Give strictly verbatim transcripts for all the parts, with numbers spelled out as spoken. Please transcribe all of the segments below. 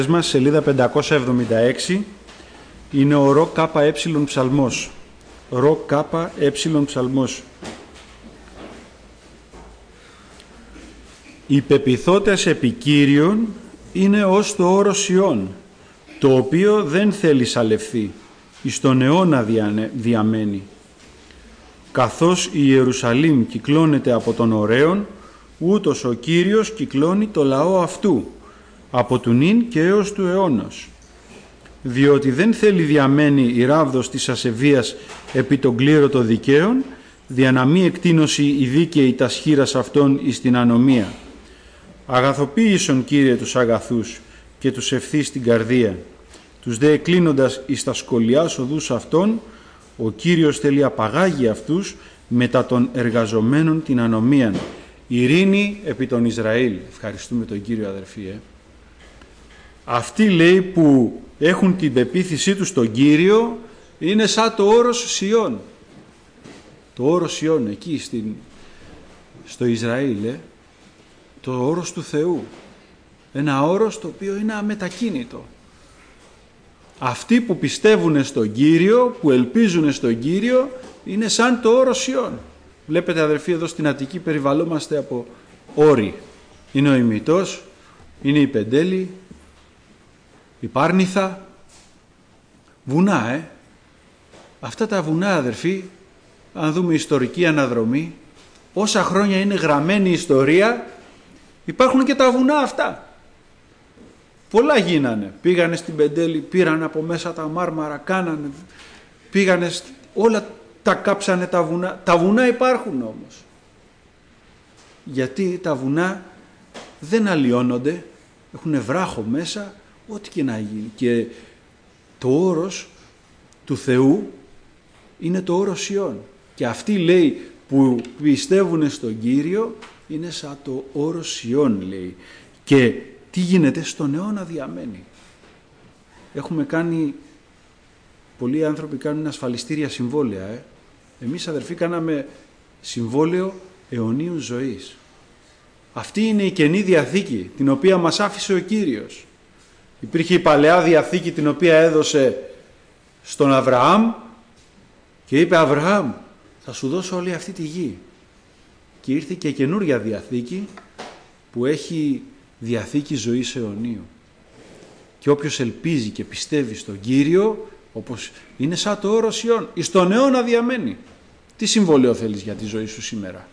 μας, σελίδα πεντακόσια εβδομήντα έξι, είναι ο ρο κάπα έψιλον ψαλμός. Ρο κάπα έψιλον ψαλμός. Οι πεποιθώτες επί Κύριον είναι ως το όρος Ιών, το οποίο δεν θέλει σαλευθεί, εις τον αιώνα διαμένει. Καθώς η Ιερουσαλήμ κυκλώνεται από τον ωραίον, ούτως ο Κύριος κυκλώνει το λαό αυτού, από του νυν και έως του αιώνος. Διότι δεν θέλει διαμένη η ράβδος της ασεβίας επί τον κλήρο των δικαίων, δια να μη εκτείνωση η δίκαιη τας χείρας αυτών εις την ανομία. Αγαθοποίησον, Κύριε, τους αγαθούς και τους ευθύς στην καρδία. Τους δε εκλίνοντας εις τα σκολιάς οδούς αυτών, ο Κύριος θέλει απαγάγει αυτούς μετά των εργαζομένων την ανομίαν. Ειρήνη επί τον Ισραήλ. Ευχαριστούμε τον Κύριο, αδερφοί. Ε. Αυτοί, λέει, που έχουν την πεποίθησή τους στον Κύριο είναι σαν το όρος Σιών. Το όρος Σιών εκεί στην, στο Ισραήλ, ε, το όρος του Θεού. Ένα όρος το οποίο είναι αμετακίνητο. Αυτοί που πιστεύουν στον Κύριο, που ελπίζουν στον Κύριο, είναι σαν το όρος Σιών. Βλέπετε, αδερφοί, εδώ στην Αττική περιβαλλόμαστε από όρη. Είναι ο Ημιτός, είναι η Πεντέλη, η Πάρνηθα, βουνά, ε. Αυτά τα βουνά, αδερφοί, αν δούμε ιστορική αναδρομή, όσα χρόνια είναι γραμμένη η ιστορία, υπάρχουν και τα βουνά αυτά. Πολλά γίνανε. Πήγανε στην Πεντέλη, πήραν από μέσα τα μάρμαρα, κάνανε, πήγανε, όλα τα κάψανε τα βουνά. Τα βουνά υπάρχουν όμως. Γιατί τα βουνά δεν αλλοιώνονται, έχουν βράχο μέσα, ό,τι και να γίνει. Και το όρος του Θεού είναι το όρος Σιών. Και αυτοί, λέει, που πιστεύουν στον Κύριο είναι σαν το όρος Σιών, λέει. Και τι γίνεται? Στον αιώνα διαμένει. Έχουμε κάνει, πολλοί άνθρωποι κάνουν ασφαλιστήρια συμβόλαια. Ε. Εμείς, αδερφοί, κάναμε συμβόλαιο αιωνίου ζωής. Αυτή είναι η Καινή Διαθήκη, την οποία μας άφησε ο Κύριος. Υπήρχε η Παλαιά Διαθήκη, την οποία έδωσε στον Αβραάμ και είπε, Αβραάμ, θα σου δώσω όλη αυτή τη γη. Και ήρθε και η καινούρια Διαθήκη που έχει Διαθήκη ζωής αιωνίου. Και όποιος ελπίζει και πιστεύει στον Κύριο, όπως είναι σαν το όρος Ιών, εις τον αιώνα διαμένει. Τι συμβόλαιο θέλεις για τη ζωή σου σήμερα?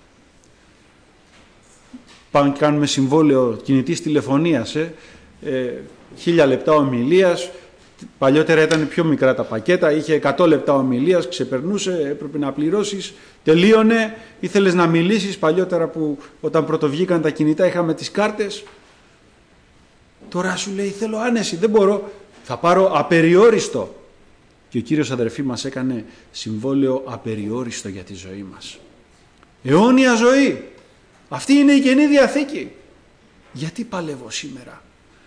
Πάμε και κάνουμε συμβόλαιο κινητής τηλεφωνίας, ε, ε, χίλια λεπτά ομιλίας. Παλιότερα ήταν πιο μικρά τα πακέτα, είχε εκατό λεπτά ομιλίας, ξεπερνούσε, έπρεπε να πληρώσεις, τελείωνε, ήθελες να μιλήσεις. Παλιότερα, που όταν πρωτοβγήκαν τα κινητά είχαμε τις κάρτες. Τώρα σου λέει, θέλω άνεση, δεν μπορώ, θα πάρω απεριόριστο. Και ο Κύριος, αδερφοί, μας έκανε συμβόλαιο απεριόριστο για τη ζωή μας. Αιώνια ζωή. Αυτή είναι η Καινή Διαθήκη. Γιατί παλεύω σήμερα?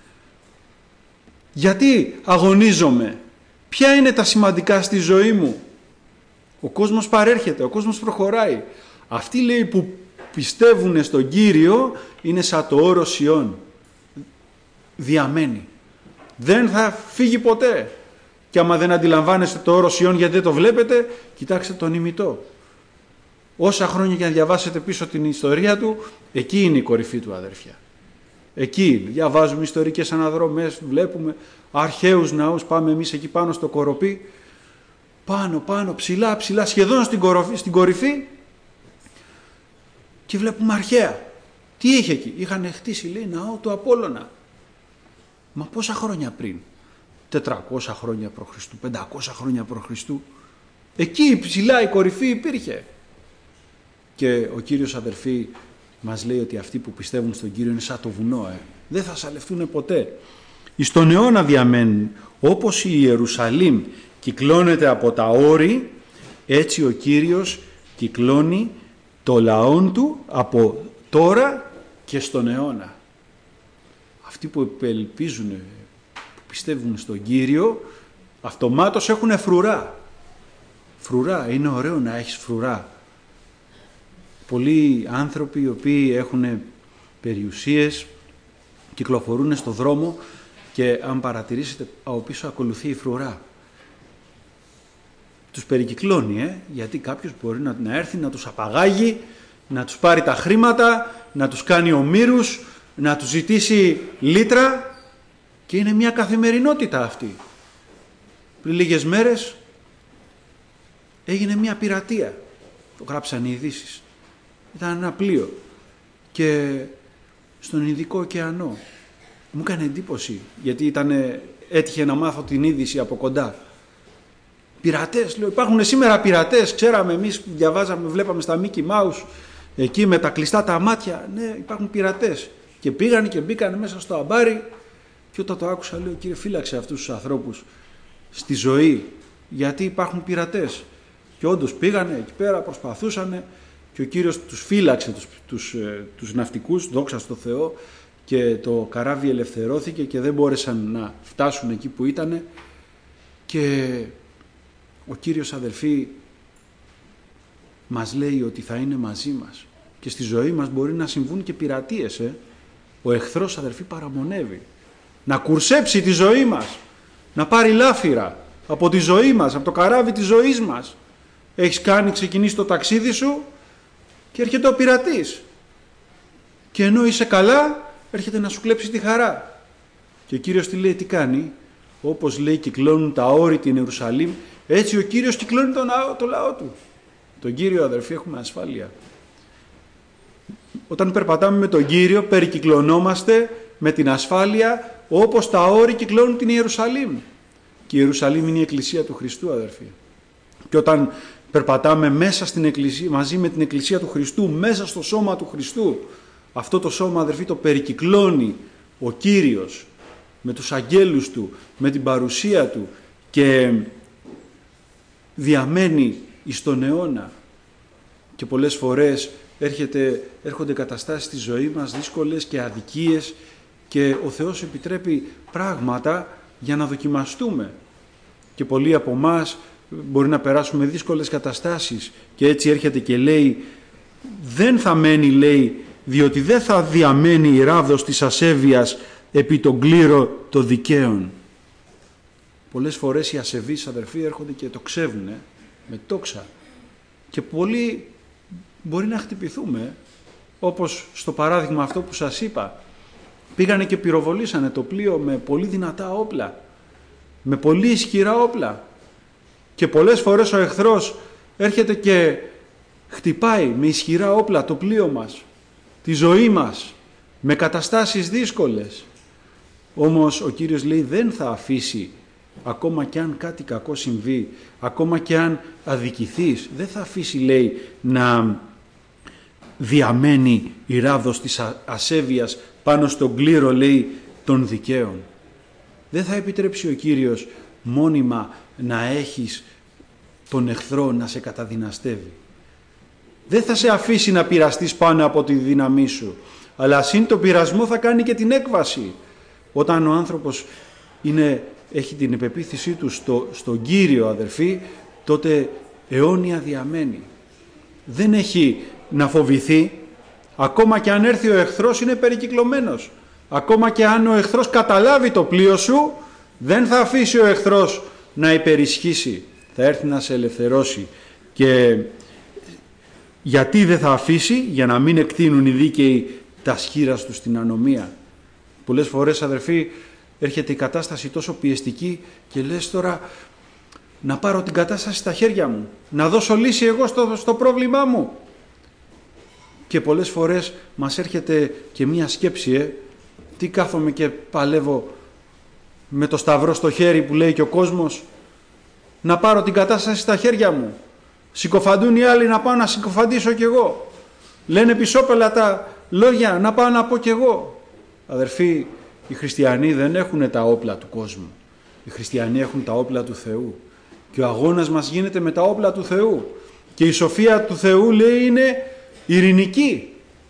Γιατί αγωνίζομαι? Ποια είναι τα σημαντικά στη ζωή μου? Ο κόσμος παρέρχεται, ο κόσμος προχωράει. Αυτοί, λέει, που πιστεύουν στον Κύριο είναι σαν το όρος Σιών. Διαμένει. Δεν θα φύγει ποτέ. Και άμα δεν αντιλαμβάνεστε το όρος Σιών γιατί δεν το βλέπετε, κοιτάξτε τον Ημιτό. Όσα χρόνια και να διαβάσετε πίσω την ιστορία του, εκεί είναι η κορυφή του, αδέρφια. Εκεί διαβάζουμε ιστορικές αναδρομές, βλέπουμε αρχαίους ναούς, πάμε εμείς εκεί πάνω στο κοροπή, πάνω, πάνω, ψηλά, ψηλά, σχεδόν στην κορυφή, στην κορυφή και βλέπουμε αρχαία. Τι είχε εκεί? Είχαν χτίσει, λέει, ναό του Απόλλωνα. Μα πόσα χρόνια πριν? τετρακόσια χρόνια π.Χ., πεντακόσια χρόνια π.Χ. Εκεί ψηλά η κορυφή υπήρχε. Και ο Κύριος, αδερφοί, μας λέει ότι αυτοί που πιστεύουν στον Κύριο είναι σαν το βουνό. Ε. Δεν θα σαλευτούν ποτέ. Εις τον αιώνα διαμένουν. Όπως η Ιερουσαλήμ κυκλώνεται από τα όρη, έτσι ο Κύριος κυκλώνει το λαόν του από τώρα και στον αιώνα. Αυτοί που ελπίζουν, που πιστεύουν στον Κύριο, αυτομάτως έχουν φρουρά. Φρουρά. Είναι ωραίο να έχεις φρουρά. Πολλοί άνθρωποι οι οποίοι έχουν περιουσίες, κυκλοφορούν στο δρόμο Και αν παρατηρήσετε, από πίσω ακολουθεί η φρουρά. Τους περικυκλώνει, ε, γιατί κάποιος μπορεί να, να έρθει να τους απαγάγει, να τους πάρει τα χρήματα, να τους κάνει ομήρους, να τους ζητήσει λίτρα, και είναι μια καθημερινότητα αυτή. Πριν λίγες μέρες έγινε μια πειρατεία, το γράψαν οι ειδήσεις. Ήταν ένα πλοίο και στον Ινδικό ωκεανό. Μου έκανε εντύπωση, γιατί ήτανε, έτυχε να μάθω την είδηση από κοντά. Πειρατές, λέω, υπάρχουν σήμερα πειρατές, ξέραμε εμείς, διαβάζαμε, βλέπαμε στα Mickey Mouse, εκεί με τα κλειστά τα μάτια, ναι, υπάρχουν πειρατές. Και πήγαν και μπήκαν μέσα στο αμπάρι, και όταν το άκουσα, λέω, κύριε, φύλαξε αυτούς τους ανθρώπους στη ζωή, γιατί υπάρχουν πειρατές. Και όντως πήγανε εκεί πέρα, προσπαθούσανε, και ο Κύριος τους φύλαξε, τους, τους, τους ναυτικούς, δόξα στο Θεό, και το καράβι ελευθερώθηκε και δεν μπόρεσαν να φτάσουν εκεί που ήτανε. Και ο Κύριος, αδελφοί, μας λέει ότι θα είναι μαζί μας. Και στη ζωή μας μπορεί να συμβούν και πειρατείες. Ε. Ο εχθρός, αδελφοί, παραμονεύει. Να κουρσέψει τη ζωή μας. Να πάρει λάφυρα από τη ζωή μας, από το καράβι της ζωής μας. Έχεις κάνει, ξεκινήσει το ταξίδι σου και έρχεται ο πειρατής. Και ενώ είσαι καλά, έρχεται να σου κλέψει τη χαρά. Και ο Κύριος τι λέει, τι κάνει? Όπως λέει κυκλώνουν τα όρη την Ιερουσαλήμ, έτσι ο Κύριος κυκλώνει τον, το λαό του. Τον Κύριο, αδερφοί, έχουμε ασφάλεια. Όταν περπατάμε με τον Κύριο, περικυκλωνόμαστε με την ασφάλεια, όπως τα όρη κυκλώνουν την Ιερουσαλήμ. Και η Ιερουσαλήμ είναι η Εκκλησία του Χριστού, αδερφοί. Και όταν περπατάμε μέσα στην Εκκλησία, μαζί με την Εκκλησία του Χριστού, μέσα στο σώμα του Χριστού, αυτό το σώμα, αδερφοί, το περικυκλώνει ο Κύριος με τους αγγέλους του, με την παρουσία του, και διαμένει εις τον αιώνα. Και πολλές φορές έρχεται, έρχονται καταστάσεις στη ζωή μας δύσκολες και αδικίες, και ο Θεός επιτρέπει πράγματα για να δοκιμαστούμε. Και πολλοί από εμάς μπορεί να περάσουμε δύσκολες καταστάσεις, και έτσι έρχεται και λέει, δεν θα μένει, λέει, διότι δεν θα διαμένει η ράβδος της ασέβειας επί τον κλήρο των δικαίων. Πολλές φορές οι ασεβείς, αδερφοί, έρχονται και το ξεύουν ε, με τόξα, και πολλοί μπορεί να χτυπηθούμε, όπως στο παράδειγμα αυτό που σας είπα. Πήγανε και πυροβολήσανε το πλοίο με πολύ δυνατά όπλα, με πολύ ισχυρά όπλα, και πολλές φορές ο εχθρός έρχεται και χτυπάει με ισχυρά όπλα το πλοίο μας, τη ζωή μας, με καταστάσεις δύσκολες. Όμως ο Κύριος λέει, δεν θα αφήσει, ακόμα και αν κάτι κακό συμβεί, ακόμα και αν αδικηθείς, δεν θα αφήσει, λέει, να διαμένει η ράβδος της ασέβειας πάνω στον κλήρο, λέει, των δικαίων. Δεν θα επιτρέψει ο Κύριος μόνιμα να έχεις τον εχθρό να σε καταδυναστεύει. Δεν θα σε αφήσει να πειραστείς πάνω από τη δύναμή σου, αλλά συν το πειρασμό θα κάνει και την έκβαση. Όταν ο άνθρωπος είναι, έχει την επεποίθησή του στο, στον Κύριο, αδερφοί, τότε αιώνια διαμένει. Δεν έχει να φοβηθεί, ακόμα και αν έρθει ο εχθρός είναι περικυκλωμένος. Ακόμα και αν ο εχθρός καταλάβει το πλοίο σου, δεν θα αφήσει ο εχθρός να υπερισχύσει. Θα έρθει να σε ελευθερώσει. Και γιατί δεν θα αφήσει? Για να μην εκτείνουν οι δίκαιοι τα σχήρας τους στην ανομία. Πολλές φορές, αδερφοί, έρχεται η κατάσταση τόσο πιεστική και λες τώρα να πάρω την κατάσταση στα χέρια μου, να δώσω λύση εγώ στο, στο πρόβλημά μου. Και πολλές φορές μας έρχεται και μία σκέψη, ε, τι κάθομαι και παλεύω με το σταυρό στο χέρι που λέει και ο κόσμος, να πάρω την κατάσταση στα χέρια μου. Συκοφαντούν οι άλλοι, να πάω να συκοφαντήσω κι εγώ. Λένε πισόπελα τα λόγια, να πάω να πω κι εγώ. Αδερφοί, οι χριστιανοί δεν έχουν τα όπλα του κόσμου. Οι χριστιανοί έχουν τα όπλα του Θεού. Και ο αγώνας μας γίνεται με τα όπλα του Θεού. Και η σοφία του Θεού, λέει, είναι ειρηνική.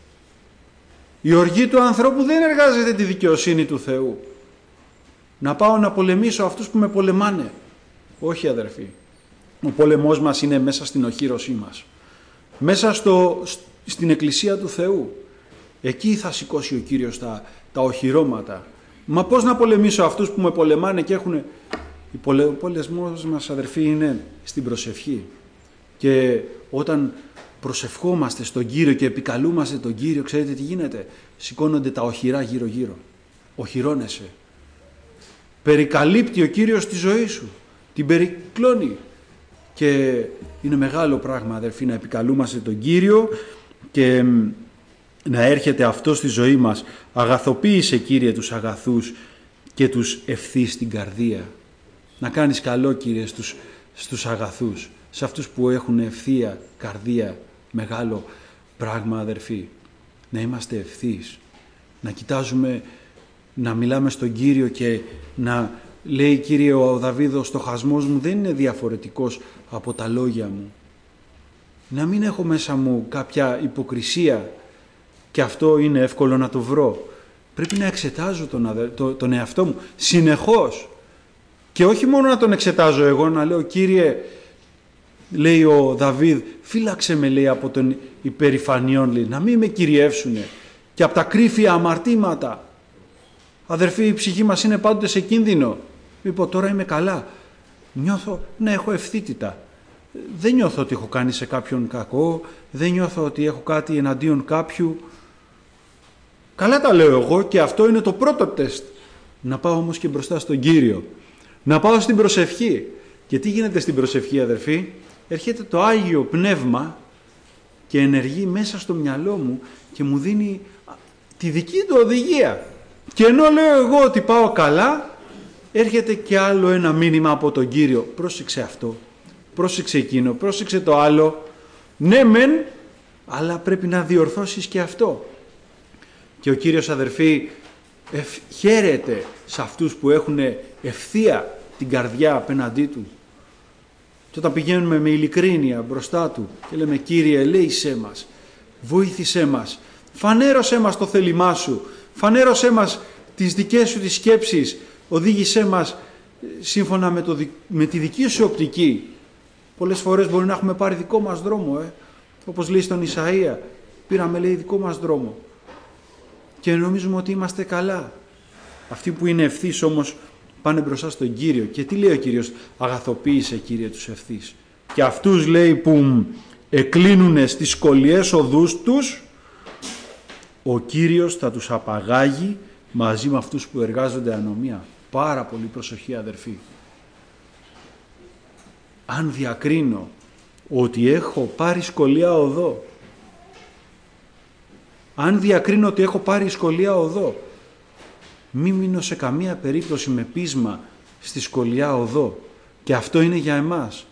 Η οργή του ανθρώπου δεν εργάζεται τη δικαιοσύνη του Θεού. Να πάω να πολεμήσω αυτούς που με πολεμάνε. Όχι, αδερφοί. Ο πόλεμός μας είναι μέσα στην οχύρωσή μας. Μέσα στο, στην Εκκλησία του Θεού. Εκεί θα σηκώσει ο Κύριος τα, τα οχυρώματα. Μα πώς να πολεμήσω αυτούς που με πολεμάνε και έχουν... Ο πολεμός μας, αδερφοί, είναι στην προσευχή. Και όταν προσευχόμαστε στον Κύριο και επικαλούμαστε τον Κύριο, ξέρετε τι γίνεται? Σηκώνονται τα οχυρά γύρω-γύρω. Οχυρώνεσαι. Περικαλύπτει ο Κύριος τη ζωή σου. Την περικλώνει. Και είναι μεγάλο πράγμα, αδερφοί, να επικαλούμαστε τον Κύριο και να έρχεται αυτό στη ζωή μας. Αγαθοποίησε, Κύριε, τους αγαθούς και τους ευθύς στην καρδία. Να κάνεις καλό, Κύριε, στους, στους αγαθούς, σε αυτούς που έχουν ευθεία καρδία. Μεγάλο πράγμα, αδερφοί. Να είμαστε ευθύς. Να κοιτάζουμε, να μιλάμε στον Κύριο και να λέει, Κύριε, ο Δαβίδ, ο στοχασμός μου δεν είναι διαφορετικός από τα λόγια μου. Να μην έχω μέσα μου κάποια υποκρισία, και αυτό είναι εύκολο να το βρω. Πρέπει να εξετάζω τον, αδε... το, τον εαυτό μου συνεχώς. Και όχι μόνο να τον εξετάζω εγώ, να λέω, Κύριε, λέει ο Δαβίδ, φύλαξε με, λέει, από τον υπερηφανιών, λέει, να μην με κυριεύσουνε και από τα κρύφια αμαρτήματα. Αδερφοί, η ψυχή μας είναι πάντοτε σε κίνδυνο. Είπω, τώρα είμαι καλά. Νιώθω να έχω ευθύτητα. Δεν νιώθω ότι έχω κάνει σε κάποιον κακό, δεν νιώθω ότι έχω κάτι εναντίον κάποιου. Καλά τα λέω εγώ και αυτό είναι το πρώτο τεστ. Να πάω όμως και μπροστά στον Κύριο. Να πάω στην προσευχή. Και τι γίνεται στην προσευχή, αδερφοί? Έρχεται το Άγιο Πνεύμα και ενεργεί μέσα στο μυαλό μου και μου δίνει τη δική του οδηγία. Και ενώ λέω εγώ ότι πάω καλά, έρχεται και άλλο ένα μήνυμα από τον Κύριο. Πρόσεξε αυτό, πρόσεξε εκείνο, πρόσεξε το άλλο. Ναι μεν, αλλά πρέπει να διορθώσεις και αυτό. Και ο Κύριος, αδερφοί, ευ, χαίρεται σε αυτούς που έχουν ευθεία την καρδιά απέναντί του. Και όταν πηγαίνουμε με ειλικρίνεια μπροστά του και λέμε, Κύριε, ελέησέ μας, βοήθησέ μας, φανέρωσέ μας το θέλημά σου, φανέρωσέ μας τις δικές σου τις σκέψεις, οδήγησέ μας σύμφωνα με, το, με τη δική σου οπτική. Πολλές φορές μπορεί να έχουμε πάρει δικό μας δρόμο, ε? όπως λέει στον Ισαΐα, πήραμε, λέει, δικό μας δρόμο και νομίζουμε ότι είμαστε καλά. Αυτοί που είναι ευθύς όμως πάνε μπροστά στον Κύριο. Και τι λέει ο Κύριος? Αγαθοποίησε, Κύριε, τους ευθύς. Και αυτούς, λέει, που εκλείνουνε στις σκολιές οδούς τους, ο Κύριος θα τους απαγάγει μαζί με αυτούς που εργάζονται ανομία. Πάρα πολύ προσοχή, αδερφοί. Αν διακρίνω ότι έχω πάρει σκολιά οδό, αν διακρίνω ότι έχω πάρει σκολιά οδό, μη μείνω σε καμία περίπτωση με πείσμα στη σκολιά οδό. Και αυτό είναι για εμάς.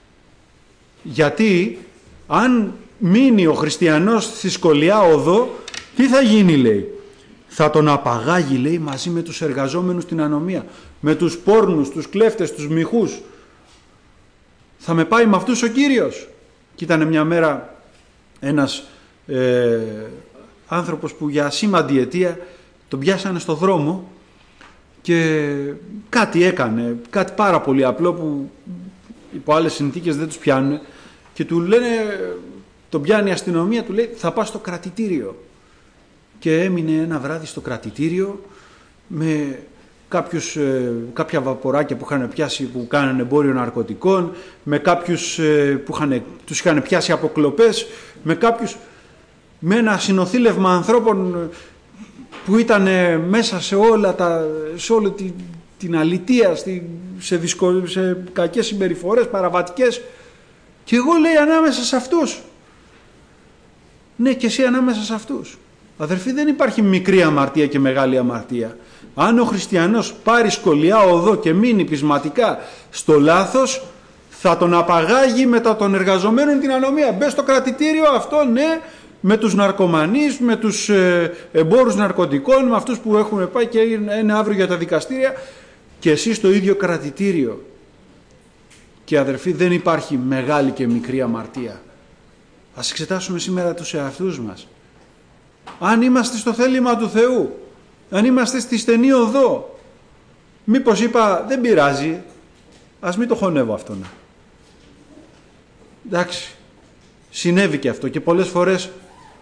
Γιατί αν μείνει ο χριστιανός στη σκολιά οδό, τι θα γίνει, λέει? Θα τον απαγάγει, λέει, μαζί με τους εργαζόμενους στην ανομία, με τους πόρνους, τους κλέφτες, τους μοιχούς. Θα με πάει με αυτούς ο Κύριος. Και ήταν μια μέρα ένας ε, άνθρωπος που για σήμαντη αιτία τον πιάσανε στο δρόμο και κάτι έκανε, κάτι πάρα πολύ απλό που υπό άλλες συνθήκες δεν τους πιάνουν, και του λένε, τον πιάνει η αστυνομία, του λέει, θα πας στο κρατητήριο. Και έμεινε ένα βράδυ στο κρατητήριο με κάποιους, ε, κάποια βαποράκια που είχαν πιάσει, που κάνανε εμπόριο ναρκωτικών, με κάποιους ε, που είχαν, τους είχαν πιάσει αποκλοπές, με κάποιους, με ένα συνοθήλευμα ανθρώπων που ήταν μέσα σε όλα τα, σε όλη την, την αλητεία, σε, δυσκολ, σε κακές συμπεριφορές, παραβατικές. Και εγώ, λέει, ανάμεσα σε αυτούς. Ναι, και εσύ ανάμεσα σε αυτούς. Αδερφοί, δεν υπάρχει μικρή αμαρτία και μεγάλη αμαρτία. Αν ο χριστιανός πάρει σκολιά οδό και μείνει πεισματικά στο λάθος, θα τον απαγάγει μετά των εργαζομένων την ανομία. Μπες στο κρατητήριο, αυτό, ναι, με τους ναρκωμανείς, με τους ε, εμπόρους ναρκωτικών, με αυτούς που έχουν πάει και είναι αύριο για τα δικαστήρια, και εσύ στο ίδιο κρατητήριο. Και αδερφοί, δεν υπάρχει μεγάλη και μικρή αμαρτία. Ας εξετάσουμε σήμερα τους εαυτούς μας. Αν είμαστε στο θέλημα του Θεού, αν είμαστε στη στενή οδό, μήπως είπα, δεν πειράζει, ας μην το χωνεύω αυτόν. Εντάξει, συνέβη και αυτό και πολλές φορές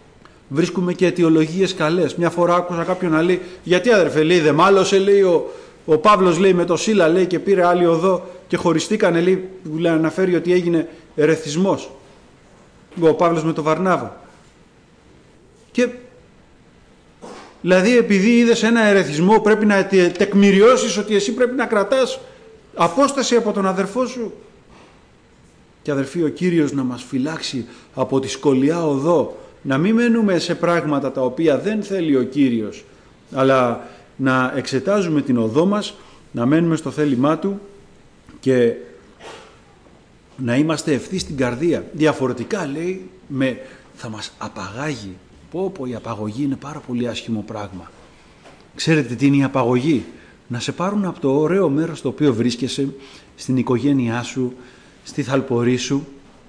Βρίσκουμε και αιτιολογίες καλές. Μια φορά άκουσα κάποιον να λέει, γιατί αδερφέ, λέει, δεν μάλωσε, λέει, ο, ο Παύλος, λέει, με το Σίλα, λέει, και πήρε άλλη οδό και χωριστήκανε, λέει, που λέει, αναφέρει ότι έγινε ερεθισμός. Ο Παύλος με το Βαρνάβα. Και δηλαδή επειδή είδες ένα ερεθισμό πρέπει να τεκμηριώσεις ότι εσύ πρέπει να κρατάς απόσταση από τον αδερφό σου. Και αδερφοί, ο Κύριος να μας φυλάξει από τη σκολιά οδό, να μην μένουμε σε πράγματα τα οποία δεν θέλει ο Κύριος, αλλά να εξετάζουμε την οδό μας, να μένουμε στο θέλημά Του και να είμαστε ευθύς στην καρδία. Διαφορετικά, λέει, με, θα μας απαγάγει. Πω πω, η απαγωγή είναι πάρα πολύ άσχημο πράγμα. Ξέρετε τι είναι η απαγωγή? Να σε πάρουν από το ωραίο μέρος στο οποίο βρίσκεσαι, στην οικογένειά σου, στη θαλπορή σου,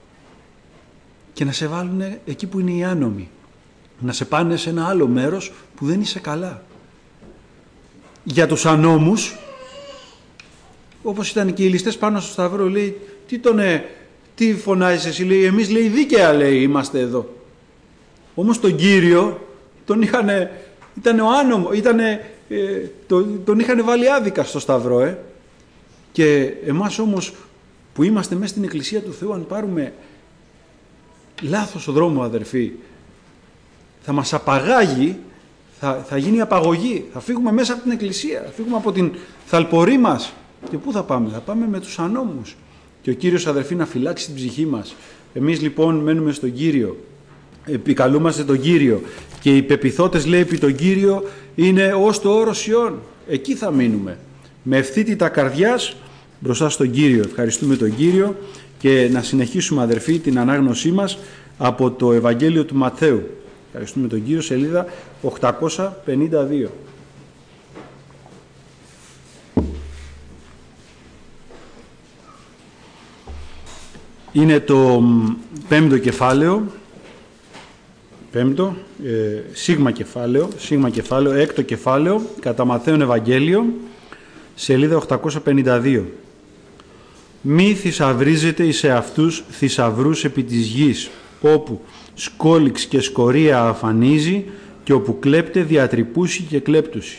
και να σε βάλουν εκεί που είναι οι άνομοι. Να σε πάνε σε ένα άλλο μέρος που δεν είσαι καλά. Για τους ανώμους, όπως ήταν και οι ληστές πάνω στο σταυρό, λέει, τι τον ε, τι φωνάζεις εσύ, λέει, εμείς, λέει, δίκαια, λέει, είμαστε εδώ. Όμως τον Κύριο τον είχανε, ήταν ο άνομο, ήτανε, ε, τον, τον είχαν βάλει άδικα στο σταυρό, ε. Και εμάς όμως που είμαστε μέσα στην Εκκλησία του Θεού, αν πάρουμε λάθος δρόμο, αδερφοί, θα μας απαγάγει, θα, θα γίνει απαγωγή, θα φύγουμε μέσα από την Εκκλησία, θα φύγουμε από την θαλπορή μας. Και πού θα πάμε? Θα πάμε με τους ανώμους. Και ο Κύριος, αδερφοί, να φυλάξει την ψυχή μας. Εμείς λοιπόν μένουμε στον Κύριο, επικαλούμαστε τον Κύριο, και οι πεποιθώτες, λέει, επί τον Κύριο είναι ως το όρος Ιών. Εκεί θα μείνουμε, με ευθύτητα καρδιάς μπροστά στον Κύριο. Ευχαριστούμε τον Κύριο και να συνεχίσουμε, αδερφοί, την ανάγνωσή μας από το Ευαγγέλιο του Ματθαίου. Ευχαριστούμε τον Κύριο, σελίδα οκτακόσια πενήντα δύο. Είναι το πέμπτο κεφάλαιο, πέμπτο, ε, σίγμα κεφάλαιο, σίγμα κεφάλαιο, έκτο κεφάλαιο, κατά Ματθαίον Ευαγγέλιο, σελίδα οκτακόσια πενήντα δύο. Μη θησαυρίζετε εις εαυτούς θησαυρούς επί της γης, όπου σκόλιξ και σκορία αφανίζει και όπου κλέπτε διατρυπούσι και κλέπτουσι.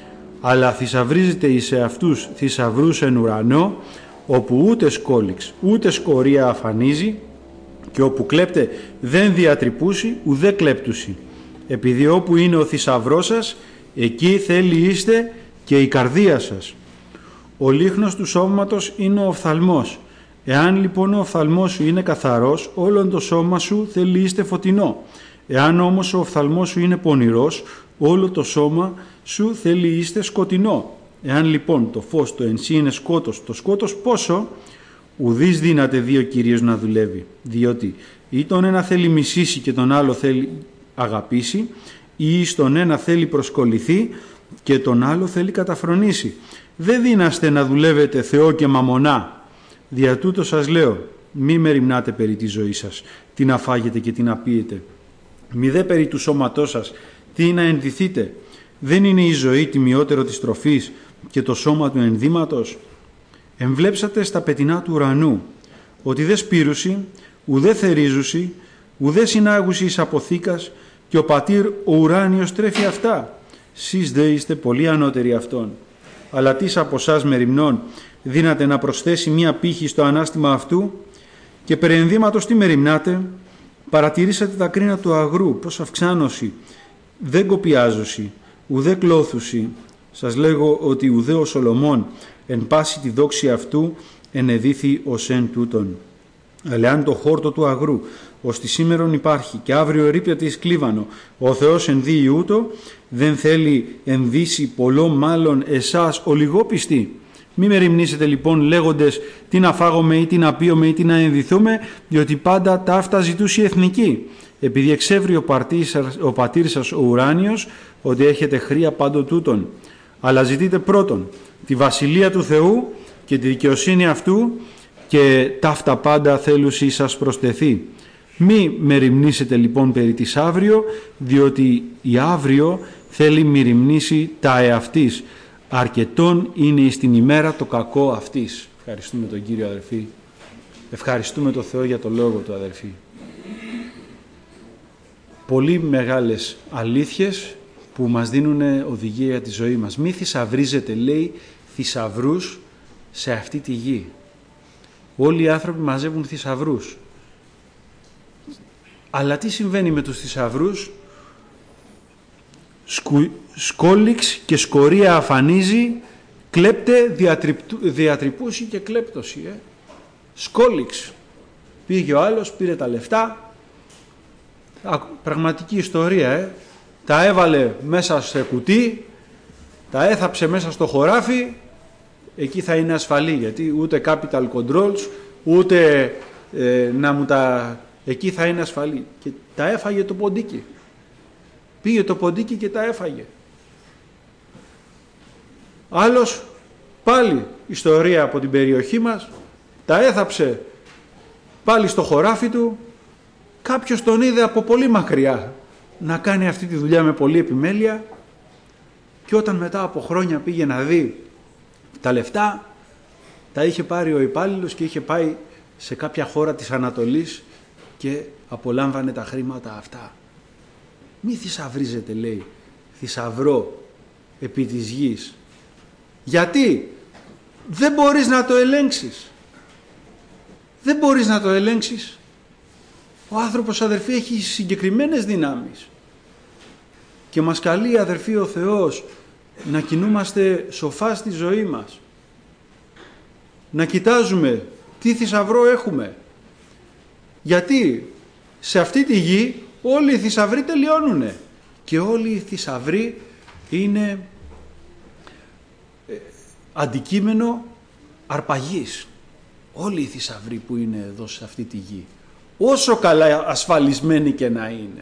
Αλλά θησαυρίζετε εις εαυτούς θησαυρούς εν ουρανό, όπου ούτε σκόλιξ ούτε σκορία αφανίζει και όπου κλέπτε δεν διατρυπούσι ουδέ κλέπτουσι. Επειδή όπου είναι ο θησαυρός σας, εκεί θέλει είστε και η καρδία σας. Ο λίχνος του σώματος είναι ο οφθαλμός. Εάν λοιπόν ο οφθαλμός σου είναι καθαρός, όλον το σώμα σου θέλει είστε φωτεινό. Εάν όμως ο οφθαλμός σου είναι πονηρός, όλο το σώμα σου θέλει είστε σκοτεινό. Εάν λοιπόν το φως το εν σύ είναι σκότος, το σκότος πόσο? Ουδείς δύναται δύο κυρίως να δουλεύει, διότι ή τον ένα θέλει μισήσει και τον άλλο θέλει αγαπήσει, ή στον ένα θέλει προσκοληθεί και τον άλλο θέλει καταφρονήσει. Δεν δύναστε να δουλεύετε Θεό και μαμονά. Δια τούτο σας λέω, μη μεριμνάτε περί της ζωής σας, τι να φάγετε και τι να πίετε. Μη δε περί του σώματός σας, τι να ενδυθείτε. Δεν είναι η ζωή τιμιότερο της τροφής και το σώμα του ενδύματος? Εμβλέψατε στα πετεινά του ουρανού, ότι δε σπήρουσι, ουδέ θερίζουσι, ουδέ συνάγουσι εις αποθήκας, και ο πατήρ ο ουράνιος τρέφει αυτά. Σεις δε είστε πολύ ανώτεροι αυτών. Αλλά τις από εσάς μεριμνών δύναται να προσθέσει μία πύχη στο ανάστημα αυτού? Και περί ενδύματος τι μεριμνάτε? Παρατηρήσατε τα κρίνα του αγρού, πως αυξάνωση, δεν κοπιάζουσι, ουδέ κλώθουσι. Σας λέγω ότι ουδέ ο Σολομών εν πάση τη δόξη αυτού ενεδίθη ως εν τούτον. Αλλά αν το χόρτο του αγρού ως τη σήμερον υπάρχει και αύριο ερείπεται εις κλίβανο, ο Θεός ενδύει ούτω, δεν θέλει ενδύσει πολλό μάλλον εσάς ο λιγόπιστοι? Μη μεριμνήσετε λοιπόν λέγοντες τι να φάγουμε ή τι να πίουμε ή τι να ενδυθούμε, διότι πάντα τα αυτά ζητούσε η εθνική. Επειδή εξεύρει ο, ο πατήρ σας ο ουράνιος ότι έχετε χρία πάντο τούτον. Αλλά ζητείτε πρώτον τη βασιλεία του Θεού και τη δικαιοσύνη αυτού, και ταύτα πάντα θέλουσι σας προστεθεί. Μη μεριμνήσετε λοιπόν περί της αύριο, διότι η αύριο θέλει μεριμνήσει τα εαυτής. Αρκετόν είναι εις την ημέρα το κακό αυτής. Ευχαριστούμε τον Κύριο, αδερφοί. Ευχαριστούμε τον Θεό για το λόγο του, αδερφοί. πολύ μεγάλες αλήθειες που μας δίνουν οδηγία για τη ζωή μας. Μη θησαυρίζετε, λέει, θησαυρούς σε αυτή τη γη. Όλοι οι άνθρωποι μαζεύουν θησαυρούς. Αλλά τι συμβαίνει με τους θησαυρούς? Σκου, σκόλιξ και σκορία αφανίζει, κλέπτε διατρυπούση και κλέπτωση. Ε. Σκόλιξ. Πήγε ο άλλος, πήρε τα λεφτά. Πραγματική ιστορία, ε. Τα έβαλε μέσα σε κουτί, τα έθαψε μέσα στο χωράφι, εκεί θα είναι ασφαλή, γιατί ούτε capital controls, ούτε ε, να μου τα... εκεί θα είναι ασφαλή. Και τα έφαγε το ποντίκι. Πήγε το ποντίκι και τα έφαγε. Άλλος, πάλι ιστορία από την περιοχή μας, τα έθαψε πάλι στο χωράφι του, κάποιος τον είδε από πολύ μακριά να κάνει αυτή τη δουλειά με πολλή επιμέλεια και όταν μετά από χρόνια πήγε να δει τα λεφτά, τα είχε πάρει ο υπάλληλος και είχε πάει σε κάποια χώρα της Ανατολής και απολάμβανε τα χρήματα αυτά. Μη θησαυρίζετε, λέει, θησαυρό επί της γης. Γιατί? Δεν μπορείς να το ελέγξεις. Δεν μπορείς να το ελέγξεις. Ο άνθρωπος, αδερφοί, έχει συγκεκριμένες δυνάμεις. Και μας καλεί, αδερφοί, ο Θεός να κινούμαστε σοφά στη ζωή μας. Να κοιτάζουμε τι θησαυρό έχουμε. Γιατί σε αυτή τη γη όλοι οι θησαυροί τελειώνουνε. Και όλοι οι θησαυροί είναι αντικείμενο αρπαγής. Όλοι οι θησαυροί που είναι εδώ σε αυτή τη γη. Όσο καλά ασφαλισμένοι και να είναι.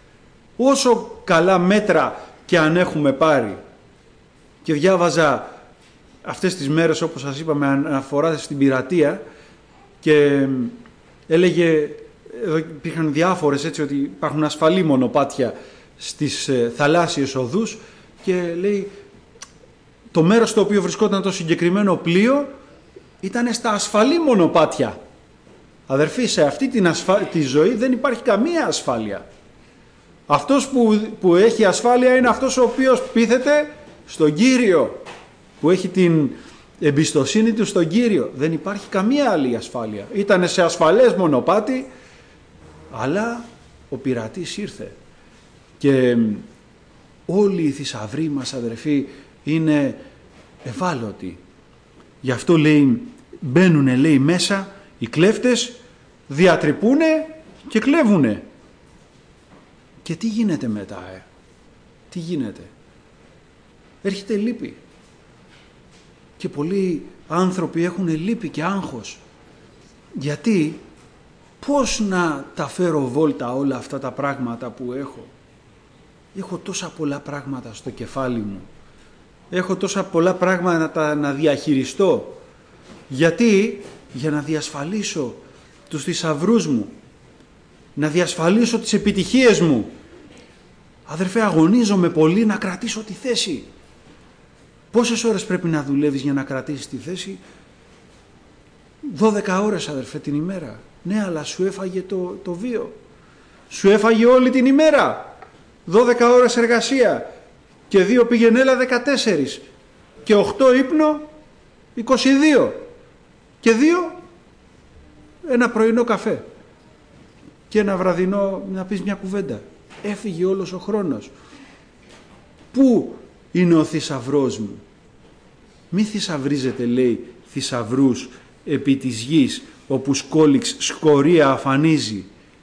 Όσο καλά μέτρα και αν έχουμε πάρει. Και διάβαζα αυτές τις μέρες, όπως σας είπαμε, αναφορά στην πειρατεία και έλεγε, εδώ υπήρχαν διάφορες, έτσι, ότι υπάρχουν ασφαλή μονοπάτια στις ε, θαλάσσιες οδούς και λέει το μέρος στο οποίο βρισκόταν το συγκεκριμένο πλοίο ήταν στα ασφαλή μονοπάτια. Αδερφοί, σε αυτή την ασφα... τη ζωή δεν υπάρχει καμία ασφάλεια. Αυτός που, που έχει ασφάλεια είναι αυτός ο οποίος πείθεται στον Κύριο, που έχει την εμπιστοσύνη του στον Κύριο. Δεν υπάρχει καμία άλλη ασφάλεια. Ήτανε σε ασφαλές μονοπάτι, αλλά ο πειρατής ήρθε. Και όλοι οι θησαυροί μας, αδερφοί, είναι ευάλωτοι. Γι' αυτό, λέει, μπαίνουνε, λέει, μέσα οι κλέφτες, διατρυπούνε και κλέβουνε. Και τι γίνεται μετά, ε? Τι γίνεται? Έρχεται λύπη. Και πολλοί άνθρωποι έχουν λύπη και άγχος. Γιατί? Πώς να τα φέρω βόλτα όλα αυτά τα πράγματα που έχω? Έχω τόσα πολλά πράγματα στο κεφάλι μου. Έχω τόσα πολλά πράγματα να τα να διαχειριστώ. Γιατί? Για να διασφαλίσω τους θησαυρούς μου. Να διασφαλίσω τις επιτυχίες μου. Αδερφέ, αγωνίζομαι πολύ να κρατήσω τη θέση. Πόσες ώρες πρέπει να δουλεύεις για να κρατήσεις τη θέση? δώδεκα ώρες, αδερφέ, την ημέρα. Ναι, αλλά σου έφαγε το, το βίο. Σου έφαγε όλη την ημέρα. δώδεκα ώρες εργασία. Και δύο πηγενέλα δεκατέσσερις. Και οκτώ ύπνο είκοσι δύο. Και δύο ένα πρωινό καφέ. Και ένα βραδινό να πεις μια κουβέντα. Έφυγε όλος ο χρόνος. Πού είναι ο θησαυρός μου? Μη θησαυρίζετε, λέει, θησαυρούς επί της γης, όπου σκόλιξ σκορία αφανίζει.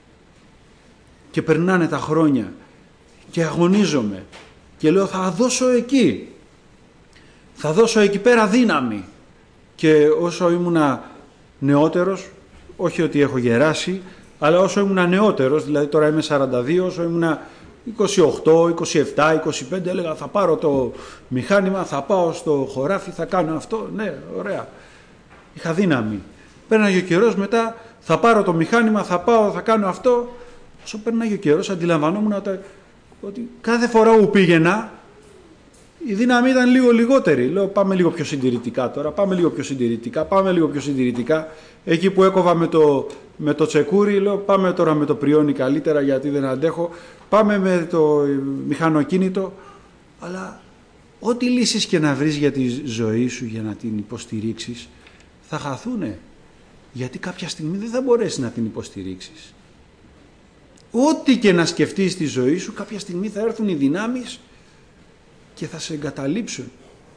Και περνάνε τα χρόνια και αγωνίζομαι και λέω θα δώσω εκεί. Θα δώσω εκεί πέρα δύναμη. Και όσο ήμουνα νεότερος, όχι ότι έχω γεράσει, αλλά όσο ήμουνα νεότερος, δηλαδή τώρα είμαι σαράντα δύο, όσο ήμουνα είκοσι οκτώ, είκοσι επτά, είκοσι πέντε, έλεγα θα πάρω το μηχάνημα, θα πάω στο χωράφι, θα κάνω αυτό. Ναι, ωραία. Είχα δύναμη. Πέρναγε ο καιρός, μετά θα πάρω το μηχάνημα, θα πάω, θα κάνω αυτό. Όσο πέρναγε ο καιρός, αντιλαμβανόμουν ότι κάθε φορά που πήγαινα η δύναμη ήταν λίγο λιγότερη. Λέω πάμε λίγο πιο συντηρητικά τώρα, πάμε λίγο πιο συντηρητικά, πάμε λίγο πιο συντηρητικά. Εκεί που έκοβα με το, με το τσεκούρι, λέω πάμε τώρα με το πριόνι καλύτερα γιατί δεν αντέχω. Πάμε με το μηχανοκίνητο. Αλλά ό,τι λύσεις και να βρεις για τη ζωή σου, για να την υποστηρίξεις, θα χαθούνε. Γιατί κάποια στιγμή δεν θα μπορέσεις να την υποστηρίξεις. Ό,τι και να σκεφτείς στη ζωή σου, κάποια στιγμή θα έρθουν οι δυνάμεις και θα σε εγκαταλείψουν.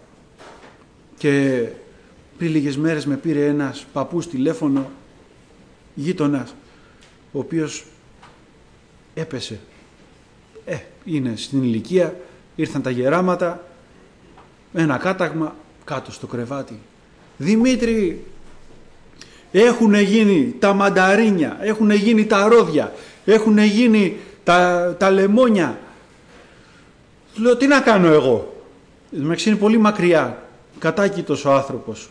Και πριν λίγες μέρες με πήρε ένας παππούς τηλέφωνο, γείτονας, ο οποίος έπεσε. Ε, είναι στην ηλικία, ήρθαν τα γεράματα, ένα κάταγμα κάτω στο κρεβάτι. Δημήτρη, έχουν γίνει τα μανταρίνια, έχουν γίνει τα ρόδια, έχουν γίνει τα, τα λεμόνια. Του λέω, τι να κάνω εγώ. Είναι πολύ μακριά, κατάκητος ο άνθρωπος.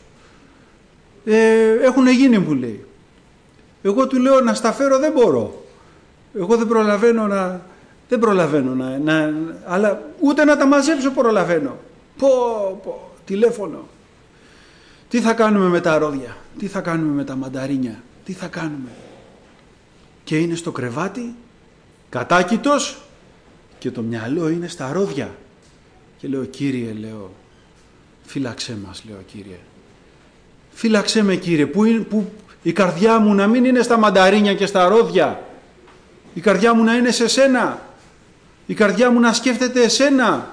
Ε, έχουν γίνει, μου λέει. Εγώ του λέω, να στα φέρω δεν μπορώ. Εγώ δεν προλαβαίνω να... Δεν προλαβαίνω να, να... Αλλά ούτε να τα μαζέψω προλαβαίνω. Πω, πω, τηλέφωνο. Τι θα κάνουμε με τα ρόδια, τι θα κάνουμε με τα μανταρίνια, τι θα κάνουμε. Και είναι στο κρεβάτι, κατάκητος, και το μυαλό είναι στα ρόδια. Και λέω, Κύριε, λέω, φύλαξέ μας, λέω, Κύριε. Φύλαξέ με, Κύριε, που, είναι, που η καρδιά μου να μην είναι στα μανταρίνια και στα ρόδια. Η καρδιά μου να είναι σε σένα. Η καρδιά μου να σκέφτεται εσένα.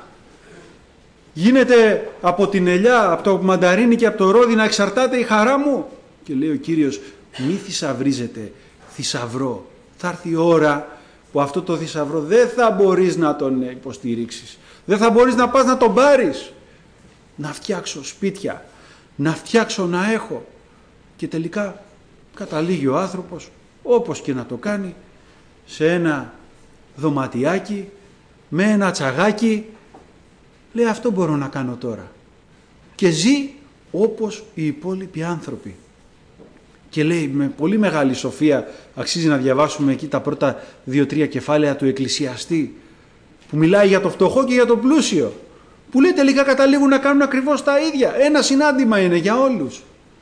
Γίνεται από την ελιά, από το μανταρίνι και από το ρόδι να εξαρτάται η χαρά μου. Και λέει ο Κύριος, μη θησαυρίζετε θησαυρό. Θα έρθει η ώρα που αυτό το θησαυρό δεν θα μπορείς να τον υποστηρίξεις. Δεν θα μπορείς να πας να τον πάρεις. Να φτιάξω σπίτια, να φτιάξω να έχω. Και τελικά καταλήγει ο άνθρωπος, όπως και να το κάνει, σε ένα δωματιάκι, με ένα τσαγάκι. Λέει, αυτό μπορώ να κάνω τώρα. Και ζει όπως οι υπόλοιποι άνθρωποι. Και λέει, με πολύ μεγάλη σοφία, αξίζει να διαβάσουμε εκεί τα πρώτα δύο-τρία κεφάλαια του Εκκλησιαστή, που μιλάει για το φτωχό και για το πλούσιο, που λέει τελικά καταλήγουν να κάνουν ακριβώς τα ίδια. Ένα συνάντημα είναι για όλους.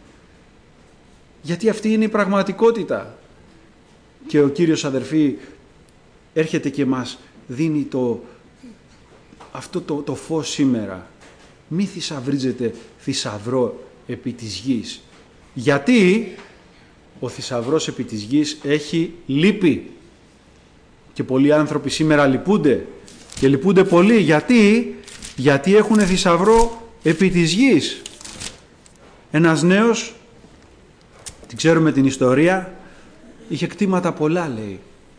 Γιατί αυτή είναι η πραγματικότητα. Και ο Κύριος, αδερφοί, έρχεται και μας δίνει το αυτό το, το φως σήμερα. Μη θησαυρίζετε θησαυρό επί της γης. Γιατί ο θησαυρός επί της γης έχει λύπη. Και πολλοί άνθρωποι σήμερα λυπούνται. Και λυπούνται πολύ. Γιατί, γιατί έχουν θησαυρό επί της γης. Ένας νέος, την ξέρουμε την ιστορία, είχε κτήματα πολλά, λέει.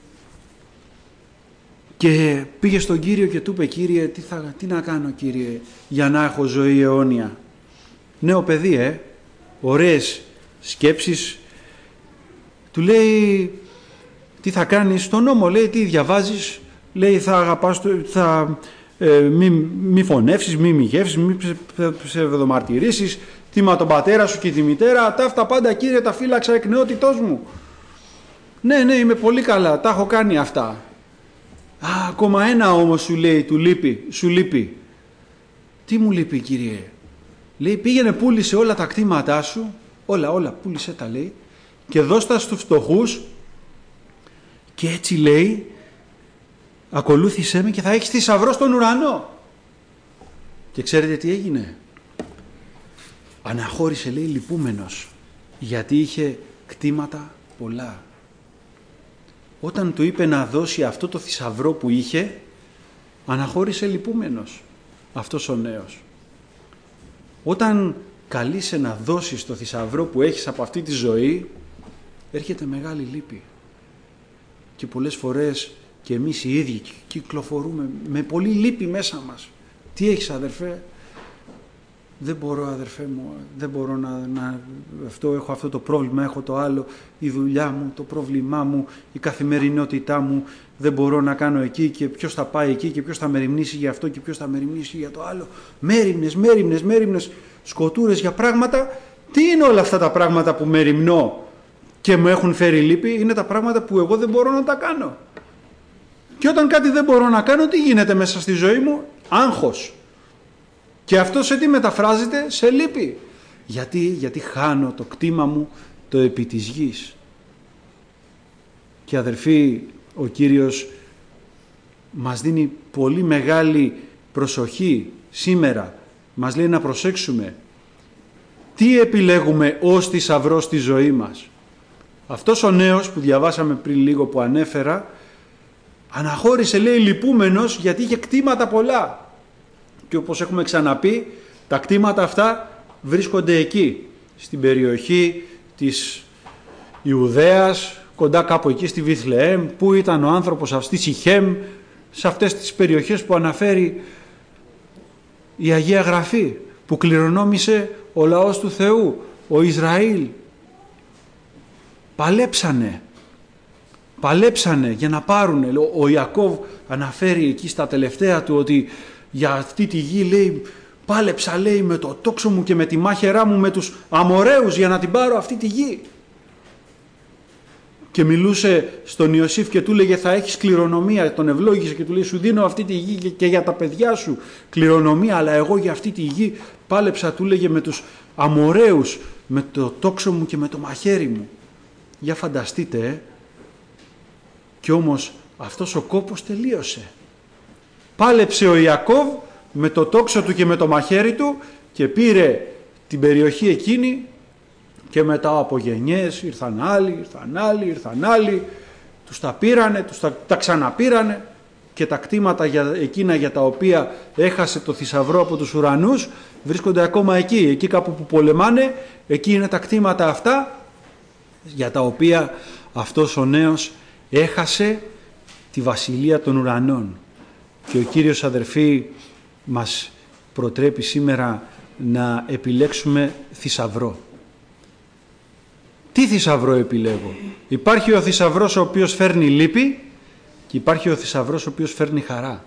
Και πήγε στον Κύριο και του είπε, Κύριε, τι, θα, τι να κάνω, Κύριε, για να έχω ζωή αιώνια. Νέο παιδί, ε, ωραίες σκέψεις. Του λέει, τι θα κάνεις, στον νόμο, λέει, τι διαβάζεις. Λέει, θα αγαπάς, θα ε, μη, μη φωνεύσεις, μη μοιχεύσεις, μη ψευδομαρτυρήσεις, τιμά τον πατέρα σου και τη μητέρα. Τα αυτά πάντα, Κύριε, τα φύλαξα εκ νεότητός μου. Ναι, ναι, είμαι πολύ καλά, τα έχω κάνει αυτά. Α, ακόμα ένα όμως σου λέει, του λείπει, σου λείπει. Τι μου λείπει, Κύριε? Λέει, πήγαινε, πούλησε όλα τα κτήματά σου, όλα, όλα, πούλησε τα, λέει, και δώσ' τα στους φτωχούς, και έτσι, λέει, ακολούθησέ με και θα έχεις θησαυρό στον ουρανό. Και ξέρετε τι έγινε? Αναχώρησε, λέει, λυπούμενος, γιατί είχε κτήματα πολλά. Όταν του είπε να δώσει αυτό το θησαυρό που είχε, αναχώρησε λυπούμενος αυτός ο νέος. Όταν καλείσαι να δώσεις το θησαυρό που έχεις από αυτή τη ζωή, έρχεται μεγάλη λύπη. Και πολλές φορές και εμείς οι ίδιοι κυκλοφορούμε με πολύ λύπη μέσα μας. Τι έχεις, αδερφέ? Δεν μπορώ, αδερφέ μου, δεν μπορώ να, να αυτό, έχω αυτό το πρόβλημα, έχω το άλλο, η δουλειά μου, το πρόβλημά μου, η καθημερινότητά μου, δεν μπορώ να κάνω εκεί, και ποιος θα πάει εκεί και ποιος θα μεριμνήσει για αυτό και ποιος θα μεριμνήσει για το άλλο. Μέριμνες, μέριμνες, μέριμνες, σκοτούρες για πράγματα. Τι είναι όλα αυτά τα πράγματα που μεριμνώ και μου έχουν φέρει λύπη? Είναι τα πράγματα που εγώ δεν μπορώ να τα κάνω. Και όταν κάτι δεν μπορώ να κάνω, τι γίνεται μέσα στη ζωή μου? Άγχος. Και αυτό σε τι μεταφράζεται? Σε λύπη. Γιατί, γιατί χάνω το κτήμα μου το επί της γης. Και αδερφοί, ο Κύριος μας δίνει πολύ μεγάλη προσοχή σήμερα. Μας λέει να προσέξουμε. Τι επιλέγουμε ως θησαυρό στη ζωή μας? Αυτός ο νέος που διαβάσαμε πριν λίγο, που ανέφερα, αναχώρησε, λέει, λυπούμενος γιατί είχε κτήματα πολλά. Και όπως έχουμε ξαναπεί, τα κτήματα αυτά βρίσκονται εκεί, στην περιοχή της Ιουδαίας, κοντά κάπου εκεί στη Βιθλεέμ, που ήταν ο άνθρωπος αυτή, στη Σιχέμ, σε αυτές τις περιοχές που αναφέρει η Αγία Γραφή, που κληρονόμησε ο λαός του Θεού, ο Ισραήλ. Παλέψανε, παλέψανε για να πάρουνε. Ο Ιακώβ αναφέρει εκεί στα τελευταία του ότι για αυτή τη γη, λέει, πάλεψα, λέει, με το τόξο μου και με τη μάχαιρά μου με τους Αμοραίους για να την πάρω αυτή τη γη. Και μιλούσε στον Ιωσήφ και του λέγε, θα έχεις κληρονομία, τον ευλόγησε και του λέει, σου δίνω αυτή τη γη και για τα παιδιά σου κληρονομία, αλλά εγώ για αυτή τη γη πάλεψα, του λέγε, με τους Αμοραίους, με το τόξο μου και με το μαχαίρι μου. Για φανταστείτε, ε. Και όμως αυτός ο κόπος τελείωσε. Πάλεψε ο Ιακώβ με το τόξο του και με το μαχαίρι του και πήρε την περιοχή εκείνη, και μετά από γενιές ήρθαν άλλοι, ήρθαν άλλοι, ήρθαν άλλοι, τους τα πήρανε, τους τα, τα ξαναπήρανε, και τα κτήματα για, εκείνα για τα οποία έχασε το θησαυρό από τους ουρανούς βρίσκονται ακόμα εκεί, εκεί κάπου που πολεμάνε, εκεί είναι τα κτήματα αυτά για τα οποία αυτός ο νέος έχασε τη βασιλεία των ουρανών. Και ο Κύριος, αδερφοί, μας προτρέπει σήμερα να επιλέξουμε θησαυρό. Τι θησαυρό επιλέγω? Υπάρχει ο θησαυρός ο οποίος φέρνει λύπη και υπάρχει ο θησαυρός ο οποίος φέρνει χαρά.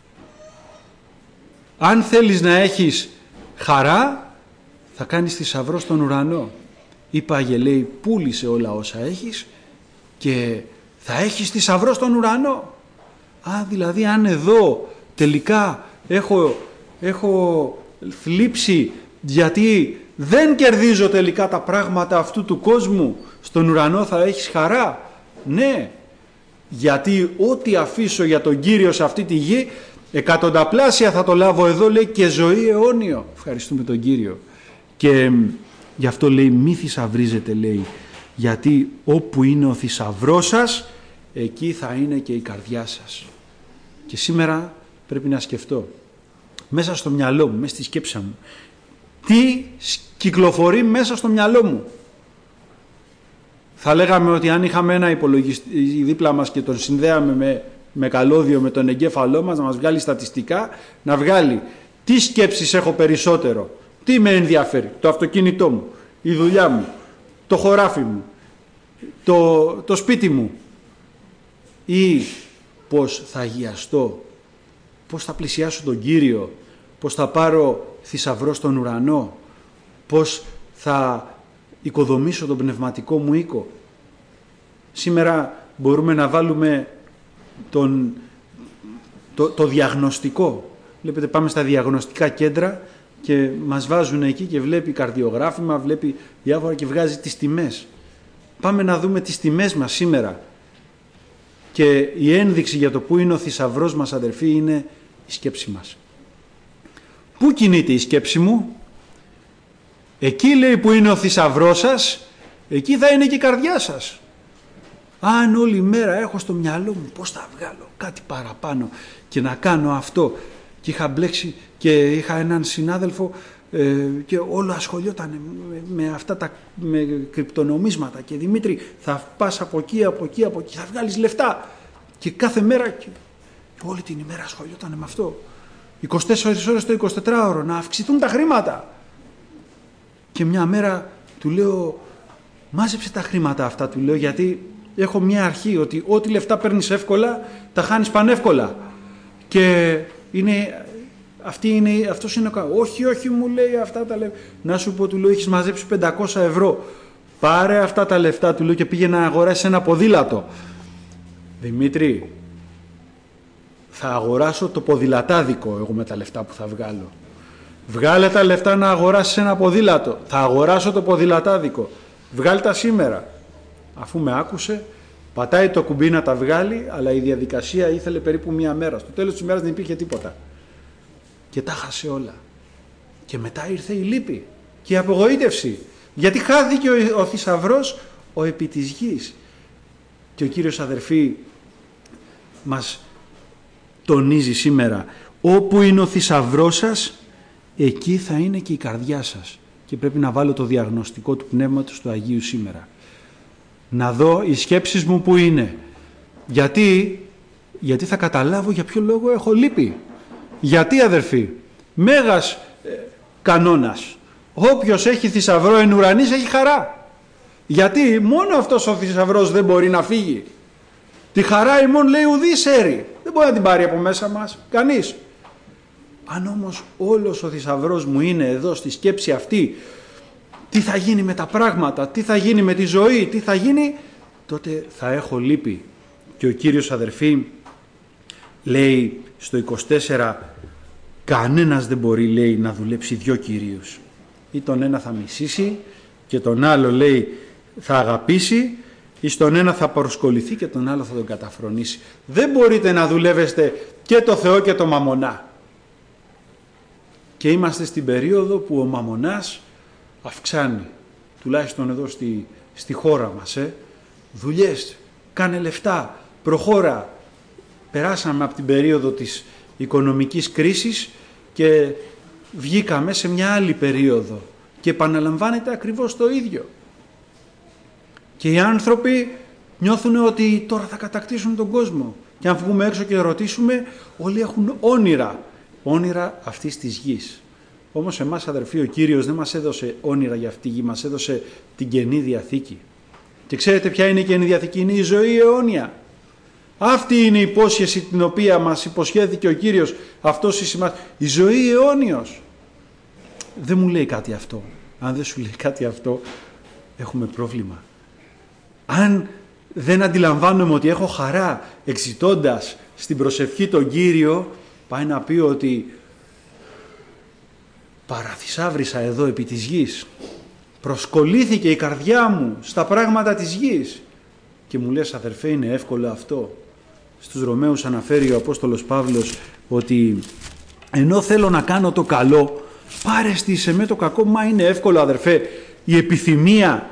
Αν θέλεις να έχεις χαρά, θα κάνεις θησαυρό στον ουρανό. Είπαγε, λέει, πούλησε όλα όσα έχεις και θα έχεις θησαυρό στον ουρανό. Α, δηλαδή αν εδώ τελικά έχω, έχω θλίψει γιατί δεν κερδίζω τελικά τα πράγματα αυτού του κόσμου, στον ουρανό θα έχεις χαρά. Ναι, γιατί ό,τι αφήσω για τον Κύριο σε αυτή τη γη, εκατονταπλάσια θα το λάβω εδώ, λέει, και ζωή αιώνιο. Ευχαριστούμε τον Κύριο. Και γι' αυτό, λέει, μη θησαυρίζετε, λέει, γιατί όπου είναι ο θησαυρός σας, εκεί θα είναι και η καρδιά σας. Και σήμερα πρέπει να σκεφτώ μέσα στο μυαλό μου, μέσα στη σκέψη μου, τι κυκλοφορεί μέσα στο μυαλό μου. Θα λέγαμε ότι αν είχαμε ένα υπολογιστή δίπλα μας και τον συνδέαμε με, με καλώδιο με τον εγκέφαλό μας, να μας βγάλει στατιστικά, να βγάλει τι σκέψεις έχω περισσότερο, τι με ενδιαφέρει, το αυτοκίνητό μου, η δουλειά μου, το χωράφι μου, το, το σπίτι μου, ή πώς θα αγιαστώ, πώς θα πλησιάσω τον Κύριο, πώς θα πάρω θησαυρό στον ουρανό, πώς θα οικοδομήσω τον πνευματικό μου οίκο. Σήμερα μπορούμε να βάλουμε τον, το, το διαγνωστικό. Βλέπετε, πάμε στα διαγνωστικά κέντρα και μας βάζουν εκεί και βλέπει καρδιογράφημα, βλέπει διάφορα και βγάζει τις τιμές. Πάμε να δούμε τις τιμές μας σήμερα. Και η ένδειξη για το που είναι ο θησαυρός μας, αδερφοί, είναι η σκέψη μας. Πού κινείται η σκέψη μου? Εκεί, λέει, που είναι ο θησαυρός σας, εκεί θα είναι και η καρδιά σας. Αν όλη μέρα έχω στο μυαλό μου πώς θα βγάλω κάτι παραπάνω και να κάνω αυτό, και είχα μπλέξει και είχα έναν συνάδελφο ε, και όλο ασχολιόταν με, με αυτά τα με κρυπτονομίσματα, και Δημήτρη θα πας από εκεί, από εκεί, από εκεί, θα βγάλεις λεφτά, και κάθε μέρα και, και όλη την ημέρα ασχολιόταν με αυτό, είκοσι τέσσερις ώρες το εικοσιτετράωρο, να αυξηθούν τα χρήματα. Και μια μέρα του λέω, μάζεψε τα χρήματα αυτά, του λέω, γιατί έχω μια αρχή ότι ό,τι λεφτά παίρνεις εύκολα τα χάνεις πανεύκολα, και είναι, αυτή είναι, αυτός είναι ο... όχι, όχι, μου λέει, αυτά τα λεφτά, να σου πω, του λέω, έχεις μαζέψει πεντακόσια ευρώ, πάρε αυτά τα λεφτά, του λέω, και πήγαινε να αγοράσεις ένα ποδήλατο. Δημήτρη, θα αγοράσω το ποδηλατάδικο εγώ με τα λεφτά που θα βγάλω. Βγάλε τα λεφτά να αγοράσεις ένα ποδήλατο. Θα αγοράσω το ποδηλατάδικο. Βγάλε τα σήμερα. Αφού με άκουσε, πατάει το κουμπί να τα βγάλει, αλλά η διαδικασία ήθελε περίπου μία μέρα. Στο τέλος της ημέρας δεν υπήρχε τίποτα. Και τα χάσε όλα. Και μετά ήρθε η λύπη και η απογοήτευση. Γιατί χάθηκε ο, ο θησαυρός ο επί της γης. Και ο Κύριος, αδερφοί, μας τονίζει σήμερα, όπου είναι ο θησαυρός σας, εκεί θα είναι και η καρδιά σας. Και πρέπει να βάλω το διαγνωστικό του Πνεύματος του Αγίου σήμερα. Να δω οι σκέψεις μου που είναι. Γιατί, γιατί θα καταλάβω για ποιο λόγο έχω λύπη. Γιατί, αδερφοί, μέγας ε, κανόνας. Όποιος έχει θησαυρό εν ουρανής έχει χαρά. Γιατί μόνο αυτός ο θησαυρός δεν μπορεί να φύγει. Τη χαρά ημών, λέει, ουδής έρη. Δεν μπορεί να την πάρει από μέσα μας κανείς. Αν όμως όλος ο θησαυρός μου είναι εδώ στη σκέψη αυτή, τι θα γίνει με τα πράγματα, τι θα γίνει με τη ζωή, τι θα γίνει, τότε θα έχω λύπη. Και ο Κύριος, αδερφοί, λέει στο είκοσι τέσσερα, κανένας δεν μπορεί, λέει, να δουλέψει δυο κυρίους. Ή τον ένα θα μισήσει και τον άλλο, λέει, θα αγαπήσει, ή στον ένα θα προσκοληθεί και τον άλλο θα τον καταφρονήσει. Δεν μπορείτε να δουλεύεστε και το Θεό και το μαμονά. Και είμαστε στην περίοδο που ο μαμονάς αυξάνει, τουλάχιστον εδώ στη, στη χώρα μας. Ε. Δουλειές, κάνε λεφτά, προχώρα. Περάσαμε από την περίοδο της οικονομικής κρίσης και βγήκαμε σε μια άλλη περίοδο και επαναλαμβάνεται ακριβώς το ίδιο. Και οι άνθρωποι νιώθουν ότι τώρα θα κατακτήσουν τον κόσμο. Και αν βγούμε έξω και ρωτήσουμε, όλοι έχουν όνειρα. Όνειρα αυτής της γης. Όμως εμάς, αδερφοί, ο Κύριος δεν μας έδωσε όνειρα για αυτή τη γη, μας έδωσε την Καινή Διαθήκη. Και ξέρετε ποια είναι η Καινή Διαθήκη? Είναι η ζωή αιώνια. Αυτή είναι η υπόσχεση την οποία μας υποσχέθηκε ο Κύριος. Αυτός η, η ζωή αιώνιος. Δεν μου λέει κάτι αυτό. Αν δεν σου λέει κάτι αυτό, έχουμε πρόβλημα. Αν δεν αντιλαμβάνομαι ότι έχω χαρά εξητώντας στην προσευχή τον Κύριο, πάει να πει ότι παραθυσάβρισα εδώ επί της γης. Προσκολήθηκε η καρδιά μου στα πράγματα της γης. Και μου λες, αδερφέ, είναι εύκολο αυτό? Στους Ρωμαίους αναφέρει ο Απόστολος Παύλος ότι ενώ θέλω να κάνω το καλό, πάρεστησε με το κακό. Μα είναι εύκολο, αδερφέ, η επιθυμία,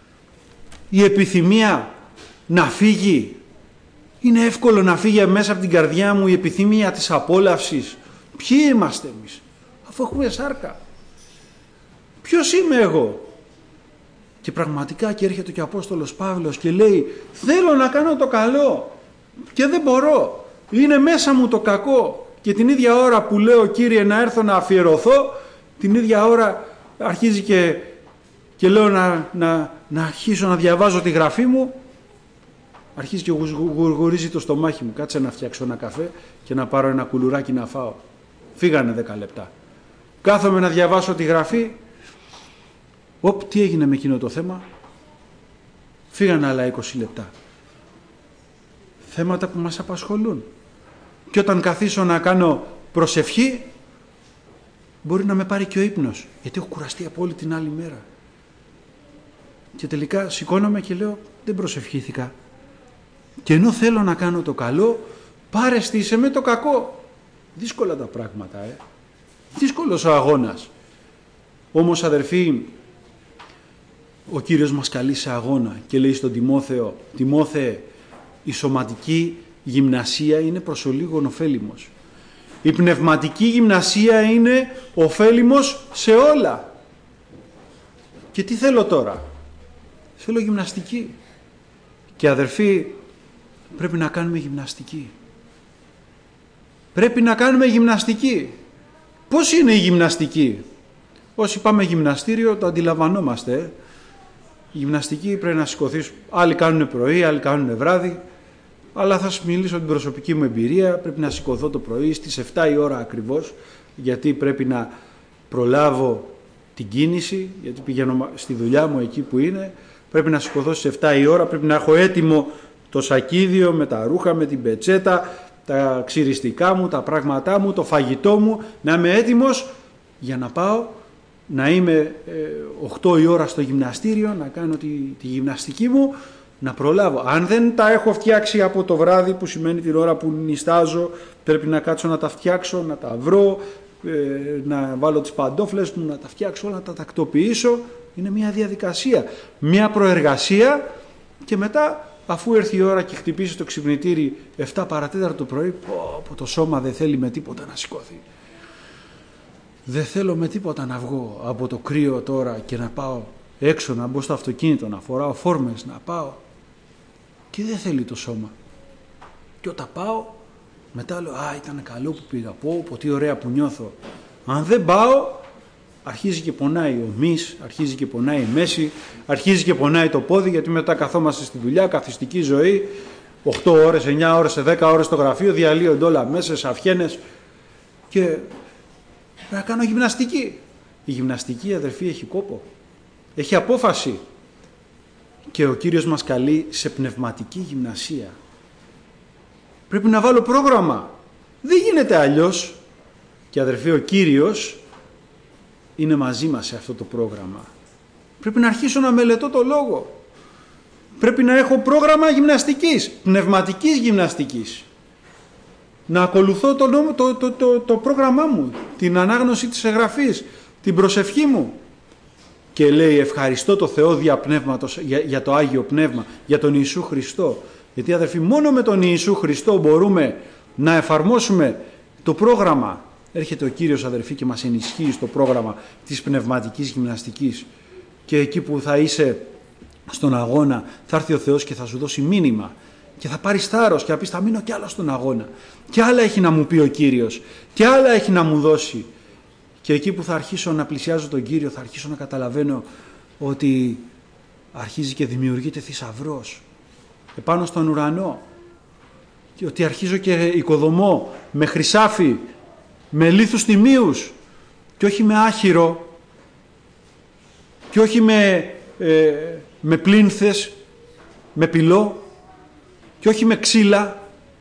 η επιθυμία να φύγει. Είναι εύκολο να φύγει μέσα από την καρδιά μου η επιθυμία της απόλαυσης. Ποιοι είμαστε εμείς, αφού έχουμε σάρκα? Ποιος είμαι εγώ? Και πραγματικά και έρχεται και ο Απόστολος Παύλος και λέει, θέλω να κάνω το καλό και δεν μπορώ. Είναι μέσα μου το κακό. Και την ίδια ώρα που λέω, Κύριε, να έρθω να αφιερωθώ, την ίδια ώρα αρχίζει και, και λέω να, να, να αρχίσω να διαβάζω τη γραφή μου. Αρχίζει και γουργουρίζει το στομάχι μου. Κάτσε να φτιάξω ένα καφέ και να πάρω ένα κουλουράκι να φάω. Φύγανε δέκα λεπτά. Κάθομαι να διαβάσω τη γραφή. Οπ, τι έγινε με εκείνο το θέμα? Φύγανε άλλα είκοσι λεπτά. Θέματα που μας απασχολούν. Και όταν καθίσω να κάνω προσευχή, μπορεί να με πάρει και ο ύπνος. Γιατί έχω κουραστεί από όλη την άλλη μέρα. Και τελικά σηκώνομαι και λέω, δεν προσευχήθηκα. Και ενώ θέλω να κάνω το καλό, πάρεστησε με το κακό. Δύσκολα τα πράγματα, ε. Δύσκολος ο αγώνας. Όμως, αδερφοί, ο Κύριος μας καλεί σε αγώνα και λέει στον Τιμόθεο, Τιμόθεε, η σωματική γυμνασία είναι προς ολίγον ωφέλιμος. Η πνευματική γυμνασία είναι ωφέλιμος σε όλα. Και τι θέλω τώρα? Θέλω γυμναστική. Και αδερφοί, πρέπει να κάνουμε γυμναστική. Πρέπει να κάνουμε γυμναστική. Πώς είναι η γυμναστική? Όσοι πάμε γυμναστήριο το αντιλαμβανόμαστε. Ε? Η γυμναστική πρέπει να σηκωθείς. Άλλοι κάνουν πρωί, άλλοι κάνουν βράδυ. Αλλά θα σου μιλήσω την προσωπική μου εμπειρία. Πρέπει να σηκωθώ το πρωί στις επτά η ώρα ακριβώς, γιατί πρέπει να προλάβω την κίνηση, γιατί πηγαίνω στη δουλειά μου εκεί που είναι. Πρέπει να σηκωθώ στις επτά η ώρα, πρέπει να έχω έτοιμο το σακίδιο με τα ρούχα, με την πετσέτα, τα ξυριστικά μου, τα πράγματά μου, το φαγητό μου, να είμαι έτοιμος για να πάω να είμαι ε, οκτώ η ώρα στο γυμναστήριο, να κάνω τη, τη γυμναστική μου, να προλάβω. Αν δεν τα έχω φτιάξει από το βράδυ, που σημαίνει την ώρα που νηστάζω, πρέπει να κάτσω να τα φτιάξω, να τα βρω, ε, να βάλω τις παντόφλες μου, να τα φτιάξω, να τα τακτοποιήσω. Είναι μια διαδικασία, μια προεργασία, και μετά, αφού έρθει η ώρα και χτυπήσει το ξυπνητήρι εφτά παρατέταρτο το πρωί, πω, πω, το σώμα δεν θέλει με τίποτα να σηκώθει. Δεν θέλω με τίποτα να βγω από το κρύο τώρα και να πάω έξω, να μπω στο αυτοκίνητο, να φοράω φόρμες, να πάω. Και δεν θέλει το σώμα. Και όταν πάω, μετά λέω, α, ήταν καλό που πήγα, πω, πω, τι ωραία που νιώθω. Αν δεν πάω, αρχίζει και πονάει ο μυς, αρχίζει και πονάει η μέση, αρχίζει και πονάει το πόδι, γιατί μετά καθόμαστε στη δουλειά, καθιστική ζωή, οκτώ ώρες, εννιά ώρες, δέκα ώρες στο γραφείο, διαλύονται όλα μέσα, σε αυχένες, και πρέπει να κάνω γυμναστική. Η γυμναστική, αδερφοί, έχει κόπο, έχει απόφαση, και ο Κύριος μας καλεί σε πνευματική γυμνασία. Πρέπει να βάλω πρόγραμμα, δεν γίνεται αλλιώς. Και αδερφοί, ο Κύριος είναι μαζί μας σε αυτό το πρόγραμμα. Πρέπει να αρχίσω να μελετώ το Λόγο. Πρέπει να έχω πρόγραμμα γυμναστικής, πνευματικής γυμναστικής. Να ακολουθώ το, το, το, το, το πρόγραμμά μου, την ανάγνωση της εγγραφής, την προσευχή μου. Και λέει, ευχαριστώ το Θεό δια πνεύματος, για, για το Άγιο Πνεύμα, για τον Ιησού Χριστό. Γιατί αδερφοί, μόνο με τον Ιησού Χριστό μπορούμε να εφαρμόσουμε το πρόγραμμα. Έρχεται ο Κύριος, αδερφοί, και μας ενισχύει στο πρόγραμμα της πνευματικής γυμναστικής. Και εκεί που θα είσαι στον αγώνα, θα έρθει ο Θεός και θα σου δώσει μήνυμα. Και θα πάρεις θάρρος και θα πεις, θα μείνω κι άλλο στον αγώνα. Και άλλα έχει να μου πει ο Κύριος. Και άλλα έχει να μου δώσει. Και εκεί που θα αρχίσω να πλησιάζω τον Κύριο, θα αρχίσω να καταλαβαίνω ότι αρχίζει και δημιουργείται θησαυρός επάνω στον ουρανό. Και ότι αρχίζω και οικοδομώ με χρυσάφι, με λίθους τιμίους, και όχι με άχυρο, και όχι με, ε, με πλήνθες, με πυλό, και όχι με ξύλα,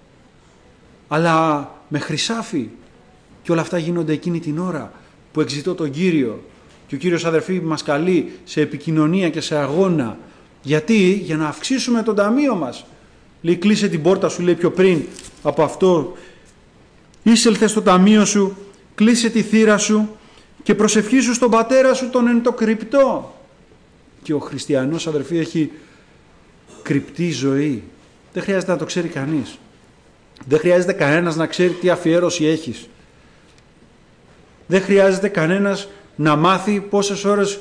αλλά με χρυσάφι. Και όλα αυτά γίνονται εκείνη την ώρα που εξητώ τον Κύριο. Και ο Κύριος, αδερφοί, μας καλεί σε επικοινωνία και σε αγώνα. Γιατί? Για να αυξήσουμε τον ταμείο μας. Λέει, κλείσε την πόρτα σου, λέει πιο πριν από αυτό. Είσελθε στο ταμείο σου, κλείσε τη θύρα σου και προσευχήσου στον Πατέρα σου τον εν το κρυπτό. Και ο χριστιανός, αδερφοί, έχει κρυπτή ζωή. Δεν χρειάζεται να το ξέρει κανείς. Δεν χρειάζεται κανένας να ξέρει τι αφιέρωση έχεις. Δεν χρειάζεται κανένας να μάθει πόσες ώρες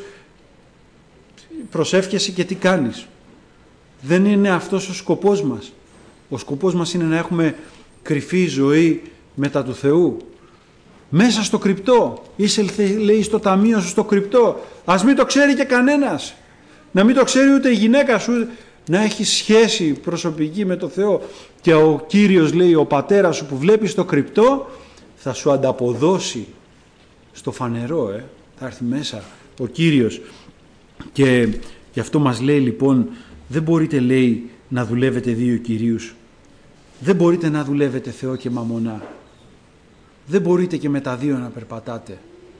προσεύχεσαι και τι κάνεις. Δεν είναι αυτός ο σκοπός μας. Ο σκοπός μας είναι να έχουμε κρυφή ζωή μετά του Θεού. Μέσα στο κρυπτό. Είσαι, λέει, στο ταμείο σου, στο κρυπτό. Ας μην το ξέρει και κανένας. Να μην το ξέρει ούτε η γυναίκα σου. Να έχει σχέση προσωπική με το Θεό. Και ο Κύριος, λέει, ο Πατέρας σου που βλέπει στο κρυπτό, θα σου ανταποδώσει στο φανερό. Ε. Θα έρθει μέσα ο Κύριος. Και γι' αυτό μας λέει, λοιπόν, δεν μπορείτε, λέει, να δουλεύετε δύο κυρίους. Δεν μπορείτε να δουλεύετε Θεό και μαμονά. Δεν μπορείτε και με τα δύο να περπατάτε.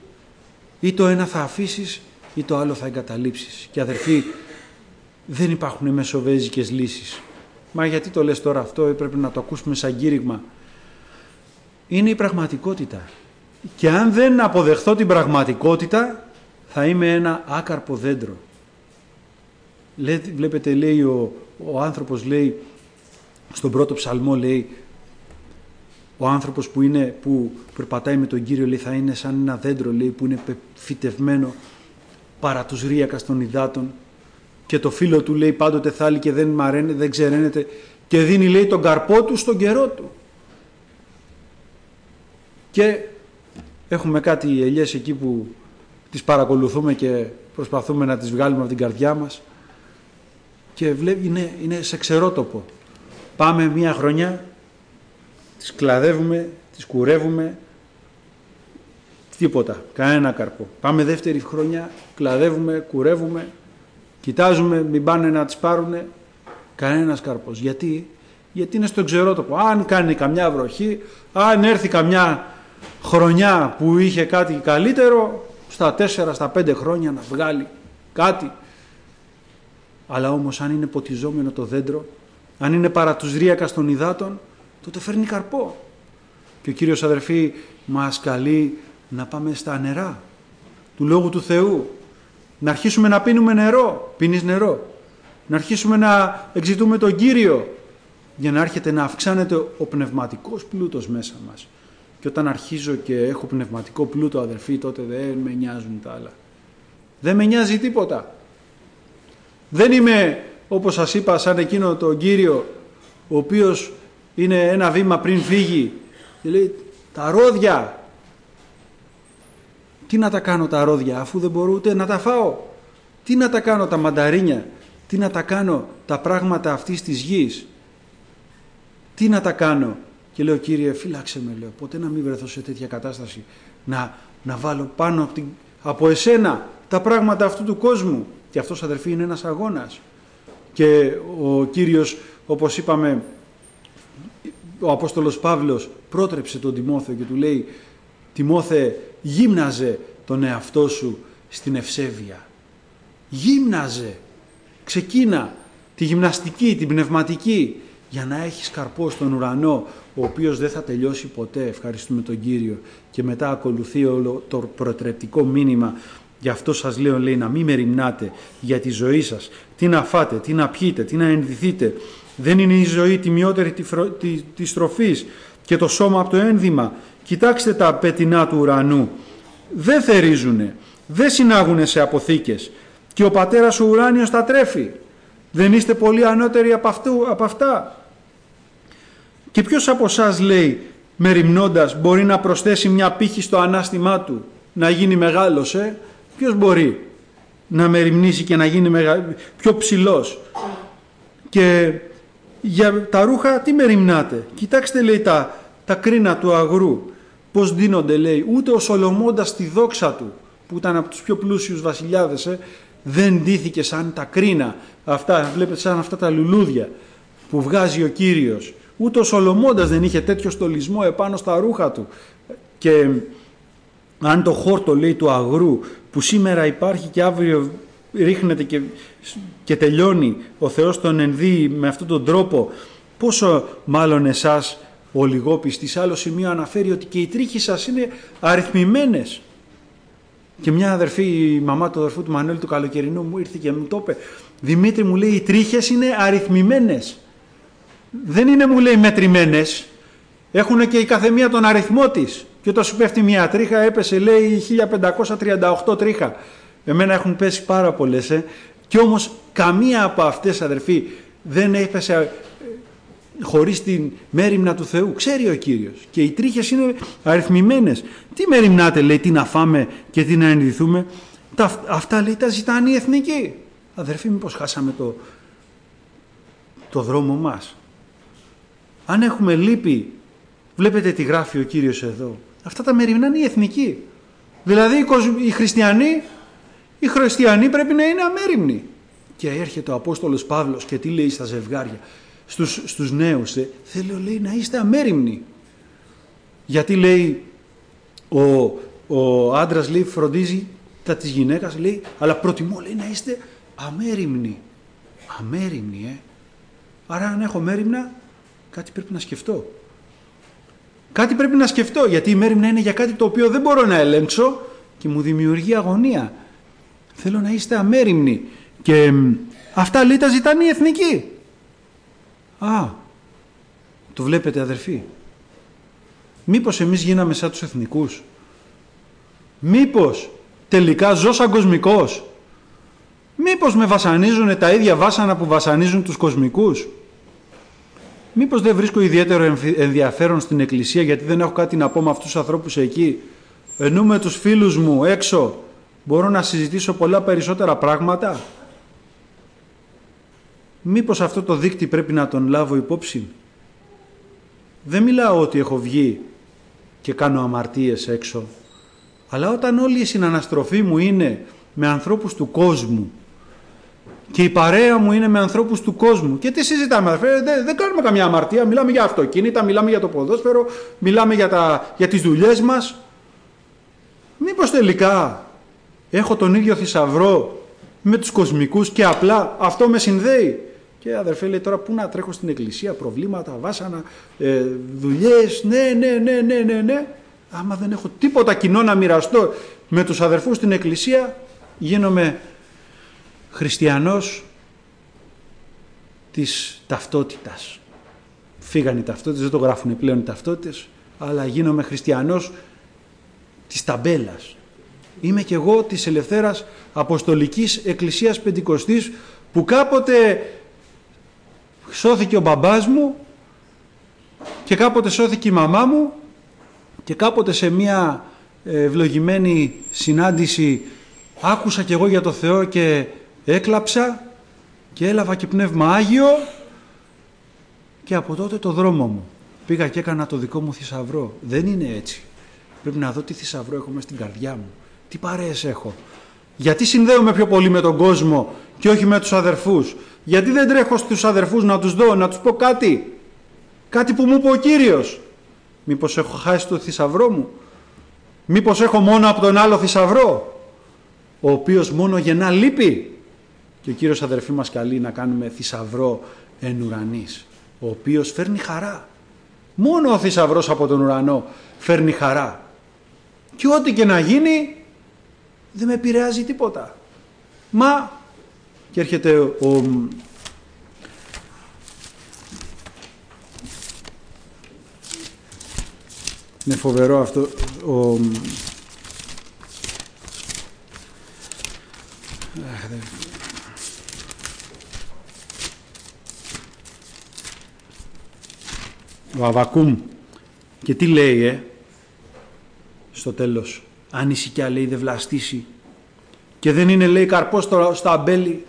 Ή το ένα θα αφήσεις ή το άλλο θα εγκαταλείψεις. Και αδερφοί, δεν υπάρχουν μεσοβέζικες λύσεις. Μα γιατί το λες τώρα αυτό, πρέπει να το ακούσουμε σαν κήρυγμα. Είναι η πραγματικότητα. Και αν δεν αποδεχθώ την πραγματικότητα, θα είμαι ένα άκαρπο δέντρο. Βλέπετε, λέει, ο, ο άνθρωπος, λέει, στον πρώτο ψαλμό, λέει, ο άνθρωπος που, είναι, που περπατάει με τον Κύριο, λέει, θα είναι σαν ένα δέντρο, λέει, που είναι φυτευμένο παρά τους ρύακας των υδάτων, και το φύλλο του, λέει, πάντοτε θάλει και δεν μαραίνεται, δεν ξεραίνεται, και δίνει, λέει, τον καρπό του στον καιρό του. Και έχουμε κάτι ελιές εκεί που τις παρακολουθούμε και προσπαθούμε να τις βγάλουμε από την καρδιά μας, και βλέπει, είναι, είναι σε ξερότοπο. Πάμε μία χρονιά, τις κλαδεύουμε, τις κουρεύουμε, τίποτα, κανένα καρπό. Πάμε δεύτερη χρονιά, κλαδεύουμε, κουρεύουμε, κοιτάζουμε, μην πάνε να τις πάρουνε, κανένας καρπός. Γιατί? Γιατί είναι στο ξερότοπο. Αν κάνει καμιά βροχή, αν έρθει καμιά χρονιά που είχε κάτι καλύτερο, στα τέσσερα, στα πέντε χρόνια να βγάλει κάτι. Αλλά όμως αν είναι ποτιζόμενο το δέντρο, αν είναι παρά τους ρίακας των υδάτων, τότε φέρνει καρπό. Και ο Κύριος, αδερφοί, μας καλεί να πάμε στα νερά του Λόγου του Θεού, να αρχίσουμε να πίνουμε νερό, πίνεις νερό, να αρχίσουμε να εξητούμε τον Κύριο, για να έρχεται να αυξάνεται ο πνευματικός πλούτος μέσα μας. Και όταν αρχίζω και έχω πνευματικό πλούτο, αδερφοί, τότε δεν με νοιάζουν τα άλλα. Δεν με νοιάζει τίποτα. Δεν είμαι, όπως σας είπα, σαν εκείνο τον Κύριο, ο οποίος είναι ένα βήμα πριν φύγει και λέει, τα ρόδια. Τι να τα κάνω τα ρόδια, αφού δεν μπορώ ούτε να τα φάω. Τι να τα κάνω τα μανταρίνια, τι να τα κάνω τα πράγματα αυτής της γης. Τι να τα κάνω. Και λέω, Κύριε, φύλαξε με, λέω, ποτέ να μην βρεθώ σε τέτοια κατάσταση, να, να βάλω πάνω από, την, από εσένα τα πράγματα αυτού του κόσμου. Και αυτός, αδερφοί, είναι ένας αγώνας. Και ο Κύριος, όπως είπαμε, ο Απόστολος Παύλος πρότρεψε τον Τιμόθεο και του λέει, Τιμόθε, γύμναζε τον εαυτό σου στην ευσέβεια. Γύμναζε. Ξεκίνα τη γυμναστική, την πνευματική, για να έχεις καρπό στον ουρανό, ο οποίος δεν θα τελειώσει ποτέ. Ευχαριστούμε τον Κύριο. Και μετά ακολουθεί όλο το προτρεπτικό μήνυμα. Γι' αυτό σας λέω, λέει, να μην μεριμνάτε για τη ζωή σας. Τι να φάτε, τι να πιείτε, τι να ενδυθείτε. Δεν είναι η ζωή τιμιότερη της τροφής και το σώμα από το ένδυμα. Κοιτάξτε τα πετεινά του ουρανού. Δεν θερίζουνε, δεν συνάγουνε σε αποθήκες. Και ο πατέρας ο ουράνιος τα τρέφει. Δεν είστε πολύ ανώτεροι από, αυτού, από αυτά. Και ποιος από εσάς, λέει, μεριμνώντας, μπορεί να προσθέσει μια πύχη στο ανάστημά του, να γίνει μεγάλος, ε? Ποιος μπορεί να μεριμνήσει και να γίνει μεγα... πιο ψηλός. Και για τα ρούχα τι μεριμνάτε. Κοιτάξτε, λέει, τα, τα κρίνα του αγρού. Πώς δίνονται, λέει. Ούτε ο Σολομώντας στη δόξα του, που ήταν από τους πιο πλούσιους βασιλιάδες, ε, δεν ντύθηκε σαν τα κρίνα. Αυτά, βλέπετε, σαν αυτά τα λουλούδια που βγάζει ο Κύριος. Ούτε ο Σολομώντας δεν είχε τέτοιο στολισμό επάνω στα ρούχα του. Και αν το χόρτο, λέει, του αγρού, που σήμερα υπάρχει και αύριο ρίχνεται και, και τελειώνει, ο Θεός τον ενδύει με αυτόν τον τρόπο, πόσο μάλλον εσάς ο λιγόπιστης. Σε άλλο σημείο αναφέρει ότι και οι τρίχοι σας είναι αριθμημένες. Και μια αδερφή, η μαμά του αδερφού του Μανώλη του καλοκαιρινού, μου ήρθε και μου το είπε, Δημήτρη, μου λέει, οι τρίχες είναι αριθμημένες. Δεν είναι, μου λέει, μετρημένες. Έχουν και η καθεμία τον αριθμό της. Και όταν σου πέφτει μια τρίχα, έπεσε, λέει, χίλια πεντακόσια τριάντα οκτώ τρίχα. Εμένα έχουν πέσει πάρα πολλές, ε. Και όμως καμία από αυτές, αδερφοί, δεν έπεσε χωρίς την μέριμνα του Θεού. Ξέρει ο Κύριος. Και οι τρίχες είναι αριθμημένες. Τι μεριμνάτε, λέει, τι να φάμε και τι να ενδυθούμε. Τα, αυτά, λέει, τα ζητάνε οι εθνικοί. Αδερφοί, μήπως χάσαμε το, το δρόμο μας. Αν έχουμε λύπη, βλέπετε τι γράφει ο Κύριος εδώ. Αυτά τα μεριμνάνε οι εθνικοί. Δηλαδή οι χριστιανοί, οι χριστιανοί πρέπει να είναι αμέριμνοι. Και έρχεται ο Απόστολος Παύλος και τι λέει στα ζευγάρια, στους, στους νέους, ε, θέλω, λέει, να είστε αμέριμνοι. Γιατί, λέει, ο, ο άντρας, λέει, φροντίζει τα της γυναίκας, λέει, αλλά προτιμώ, λέει, να είστε αμέριμνοι. Αμέριμνοι, ε. Άρα αν έχω μέριμνα, κάτι πρέπει να σκεφτώ. Κάτι πρέπει να σκεφτώ, γιατί η μέριμνα είναι για κάτι το οποίο δεν μπορώ να ελέγξω και μου δημιουργεί αγωνία. Θέλω να είστε αμέριμνοι. Και αυτά, λέει, τα ζητάνε οι εθνικοί. Α, το βλέπετε, αδερφοί. Μήπως εμείς γίναμε σαν τους εθνικούς. Μήπως τελικά ζω σαν κοσμικός. Μήπως με βασανίζουν τα ίδια βάσανα που βασανίζουν τους κοσμικούς. Μήπως δεν βρίσκω ιδιαίτερο ενδιαφέρον στην εκκλησία γιατί δεν έχω κάτι να πω με αυτούς τους ανθρώπους εκεί. Ενώ με τους φίλους μου έξω μπορώ να συζητήσω πολλά περισσότερα πράγματα. Μήπως αυτό το δείκτη πρέπει να τον λάβω υπόψη. Δεν μιλάω ότι έχω βγει και κάνω αμαρτίες έξω. Αλλά όταν όλη η συναναστροφή μου είναι με ανθρώπους του κόσμου, και η παρέα μου είναι με ανθρώπους του κόσμου. Και τι συζητάμε, αδερφέ, δεν, δεν κάνουμε καμιά αμαρτία, μιλάμε για αυτοκίνητα, μιλάμε για το ποδόσφαιρο, μιλάμε για, τα, για τις δουλειές μας. Μήπως τελικά έχω τον ίδιο θησαυρό με τους κοσμικούς και απλά αυτό με συνδέει? Και αδερφέ λέει, τώρα πού να τρέχω στην εκκλησία, προβλήματα, βάσανα, ε, δουλειές, ναι, ναι, ναι, ναι, ναι, ναι. Άμα δεν έχω τίποτα κοινό να μοιραστώ με τους αδερφούς στην εκκλησία, γίνομαι χριστιανός της ταυτότητας. Φύγανε οι ταυτότητες, δεν το γράφουν πλέον οι ταυτότητες, αλλά γίνομαι χριστιανός της ταμπέλας. Είμαι κι εγώ της Ελευθέρας Αποστολικής Εκκλησίας Πεντηκοστής, που κάποτε σώθηκε ο μπαμπάς μου και κάποτε σώθηκε η μαμά μου και κάποτε σε μια ευλογημένη συνάντηση άκουσα κι εγώ για το Θεό και έκλαψα και έλαβα και Πνεύμα Άγιο, και από τότε το δρόμο μου πήγα και έκανα το δικό μου θησαυρό. Δεν είναι έτσι. Πρέπει να δω τι θησαυρό έχω μέσα στην καρδιά μου, τι παρέες έχω. Γιατί συνδέομαι πιο πολύ με τον κόσμο και όχι με τους αδερφούς? Γιατί δεν τρέχω στους αδερφούς να τους δω, να τους πω κάτι, κάτι που μου είπε ο Κύριος? Μήπως έχω χάσει το θησαυρό μου? Μήπως έχω μόνο από τον άλλο θησαυρό, ο οποίος μόνο γεννά λύπη? Και ο Κύριος, αδερφοί, μας καλεί να κάνουμε θησαυρό εν ουρανής, ο οποίος φέρνει χαρά. Μόνο ο θησαυρός από τον ουρανό φέρνει χαρά. Και ό,τι και να γίνει δεν με επηρεάζει τίποτα. Μα, και έρχεται ο... είναι φοβερό αυτό, ο... ο Αββακούμ, και τι λέει ε, στο τέλος? Αν η σικιά, λέει, δεν βλαστήσει και δεν είναι, λέει, καρπός στο, στο αμπέλι,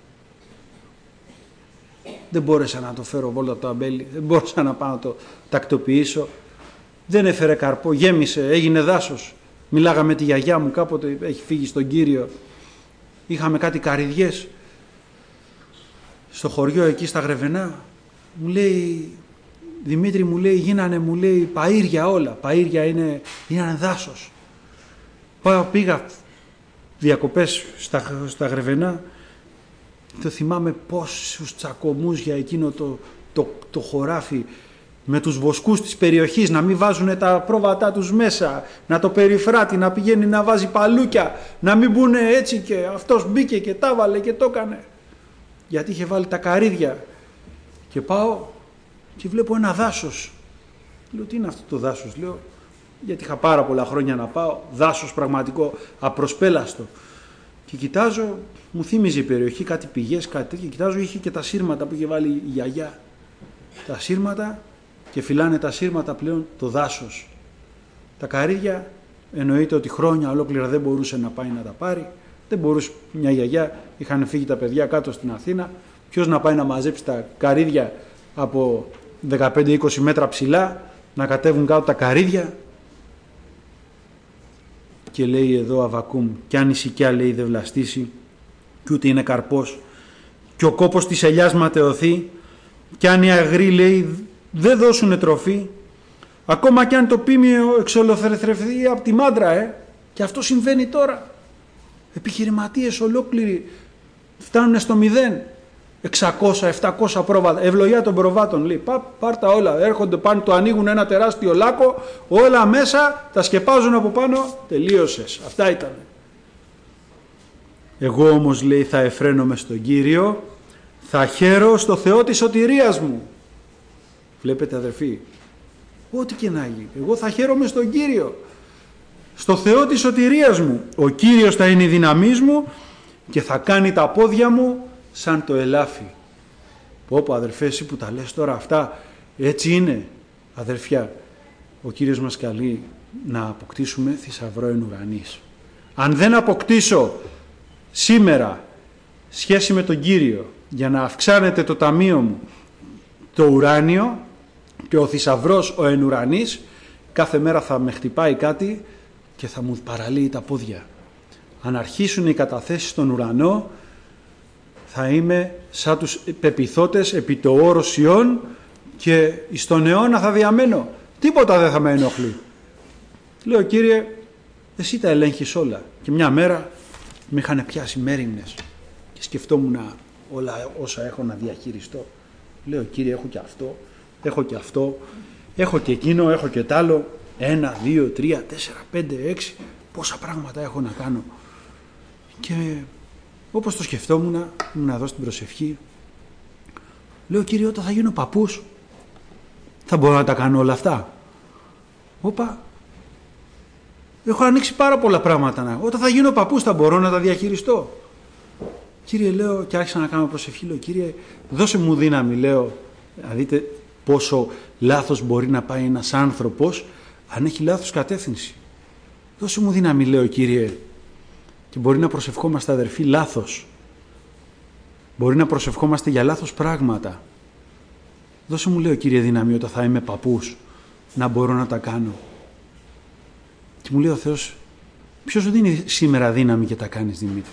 δεν μπόρεσα να το φέρω βόλτα το αμπέλι, δεν μπόρεσα να πάω να το τακτοποιήσω, δεν έφερε καρπό, γέμισε, έγινε δάσος. Μιλάγαμε με τη γιαγιά μου, κάποτε έχει φύγει στον Κύριο, είχαμε κάτι καρυδιές στο χωριό εκεί στα Γρεβενά, μου λέει, Δημήτρη, μου λέει, γίνανε, μου λέει, παΐρια όλα, παΐρια είναι, είναι δάσος. Πάω, πήγα διακοπές στα, στα Γρεβενά, το θυμάμαι πόσους τσακωμούς για εκείνο το, το, το χωράφι, με τους βοσκούς της περιοχής, να μην βάζουν τα πρόβατά τους μέσα, να το περιφράττει, να πηγαίνει να βάζει παλούκια, να μην μπουν έτσι, και αυτός μπήκε και τα βάλε και το έκανε, γιατί είχε βάλει τα καρύδια. Και πάω και βλέπω ένα δάσος. Λέω, τι είναι αυτό το δάσος? Λέω, γιατί είχα πάρα πολλά χρόνια να πάω, δάσος πραγματικό, απροσπέλαστο. Και κοιτάζω, μου θύμιζε η περιοχή κάτι πηγές, κάτι τέτοιο, και κοιτάζω, είχε και τα σύρματα που είχε βάλει η γιαγιά. Τα σύρματα, και φυλάνε τα σύρματα πλέον το δάσος. Τα καρύδια, εννοείται ότι χρόνια ολόκληρα δεν μπορούσε να πάει να τα πάρει, δεν μπορούσε μια γιαγιά, είχαν φύγει τα παιδιά κάτω στην Αθήνα, ποιος να πάει να μαζέψει τα καρύδια από δεκαπέντε είκοσι μέτρα ψηλά, να κατέβουν κάτω τα καρύδια? Και λέει εδώ ο Αββακούμ, κι αν η σικιά, λέει, δεν βλαστήσει κι ούτε είναι καρπός, και ο κόπος της ελιάς ματαιωθεί, κι αν οι αγροί, λέει, δεν δώσουνε τροφή, ακόμα κι αν το πίμιο εξολοθρεθρευθεί από τη μάντρα, ε, και αυτό συμβαίνει τώρα. Επιχειρηματίες ολόκληροι φτάνουν στο μηδέν, εξακόσια επτακόσια πρόβατα, ευλογιά των προβάτων, λέει, πά, πάρ' τα όλα, έρχονται πάνω, το ανοίγουν ένα τεράστιο λάκκο, όλα μέσα, τα σκεπάζουν από πάνω, τελείωσες, αυτά ήταν. Εγώ όμως, λέει, θα εφραίνομαι στον Κύριο, θα χαίρω στο Θεό της σωτηρίας μου. Βλέπετε, αδερφοί, ό,τι και να γίνει, εγώ θα χαίρομαι στον Κύριο, στο Θεό της σωτηρίας μου. Ο Κύριος θα είναι η δύναμή μου και θα κάνει τα πόδια μου σαν το ελάφι. Πω πω, αδερφέ, εσύ που τα λες τώρα αυτά, έτσι είναι, αδερφιά. Ο Κύριος μας καλεί να αποκτήσουμε θησαυρό εν ουρανής. Αν δεν αποκτήσω σήμερα σχέση με τον Κύριο, για να αυξάνεται το ταμείο μου, το ουράνιο, και ο θησαυρός ο εν ουρανής, κάθε μέρα θα με χτυπάει κάτι και θα μου παραλύει τα πόδια. Αν αρχίσουν οι καταθέσεις στον ουρανό, θα είμαι σαν τους πεποιθώτες επί το όρος Ιών και στον αιώνα θα διαμένω. Τίποτα δεν θα με ενοχλεί. Λέω, Κύριε, εσύ τα ελέγχεις όλα. Και μια μέρα με είχαν πιάσει μέριμνες και σκεφτόμουν όλα όσα έχω να διαχειριστώ. Λέω, Κύριε, έχω και αυτό, έχω και αυτό, έχω και εκείνο, έχω και τ' άλλο. Ένα, δύο, τρία, τέσσερα, πέντε, έξι. Πόσα πράγματα έχω να κάνω. Και όπως το σκεφτόμουν, ήμουν εδώ στην προσευχή. Λέω, Κύριε, όταν θα γίνω παππούς, θα μπορώ να τα κάνω όλα αυτά. Όπα, έχω ανοίξει πάρα πολλά πράγματα. Όταν θα γίνω παππούς θα μπορώ να τα διαχειριστώ. Κύριε, λέω, και άρχισα να κάνω προσευχή. Λέω, Κύριε, δώσε μου δύναμη, λέω, να δείτε πόσο λάθος μπορεί να πάει ένας άνθρωπος αν έχει λάθος κατεύθυνση. Δώσε μου δύναμη, λέω, Κύριε, και μπορεί να προσευχόμαστε, αδερφοί, λάθος. Μπορεί να προσευχόμαστε για λάθος πράγματα. Δώσε μου, λέω, Κύριε, δύναμη όταν θα είμαι παππούς, να μπορώ να τα κάνω. Και μου λέει ο Θεός, ποιος σου δίνει σήμερα δύναμη και τα κάνεις, Δημήτρη?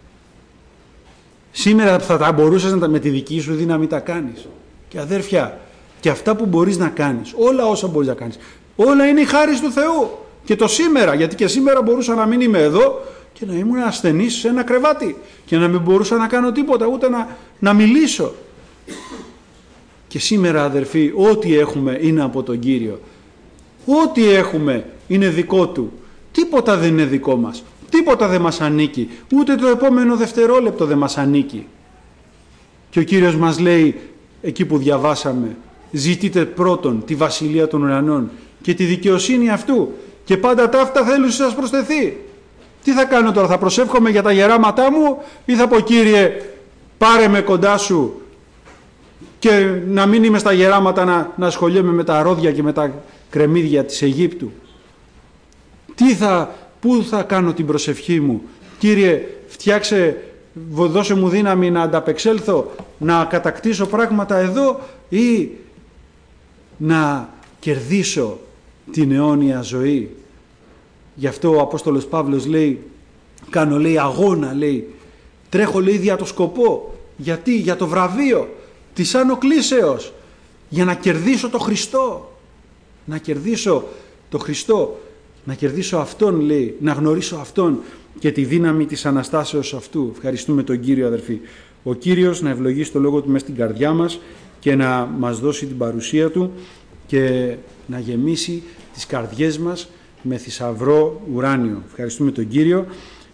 Σήμερα θα τα μπορούσες να τα, με τη δική σου δύναμη τα κάνεις. Και αδέρφια, και αυτά που μπορείς να κάνεις, όλα όσα μπορείς να κάνεις, όλα είναι η χάρις του Θεού. Και το σήμερα, γιατί και σήμερα μπορούσα να μην είμαι εδώ και να ήμουν ασθενής σε ένα κρεβάτι και να μην μπορούσα να κάνω τίποτα, ούτε να, να μιλήσω. Και σήμερα, αδερφοί, ό,τι έχουμε είναι από τον Κύριο. Ό,τι έχουμε είναι δικό Του. Τίποτα δεν είναι δικό μας. Τίποτα δεν μας ανήκει. Ούτε το επόμενο δευτερόλεπτο δεν μας ανήκει. Και ο Κύριος μας λέει, εκεί που διαβάσαμε, ζητείτε πρώτον τη βασιλεία των ουρανών και τη δικαιοσύνη αυτού και πάντα ταύτα θέλουν σας προσθεθεί. Τι θα κάνω τώρα, θα προσεύχομαι για τα γεράματά μου ή θα πω, Κύριε, πάρε με κοντά σου και να μην είμαι στα γεράματα να, να ασχολιέμαι με τα ρόδια και με τα κρεμμύδια της Αιγύπτου? Τι θα, πού θα κάνω την προσευχή μου? Κύριε, φτιάξε, δώσε μου δύναμη να ανταπεξέλθω, να κατακτήσω πράγματα εδώ ή να κερδίσω την αιώνια ζωή? Γι' αυτό ο Απόστολος Παύλος λέει, κάνω, λέει, αγώνα, λέει, τρέχω, λέει, δια το σκοπό. Γιατί? Για το βραβείο της άνω κλίσεως, για να κερδίσω το Χριστό. Να κερδίσω το Χριστό, να κερδίσω Αυτόν, λέει, να γνωρίσω Αυτόν και τη δύναμη της Αναστάσεως Αυτού. Ευχαριστούμε τον Κύριο, αδερφοί. Ο Κύριος να ευλογήσει το Λόγο Του μες στην καρδιά μας και να μας δώσει την παρουσία Του και να γεμίσει τις καρδιές μας με θησαυρό ουράνιο. Ευχαριστούμε τον Κύριο.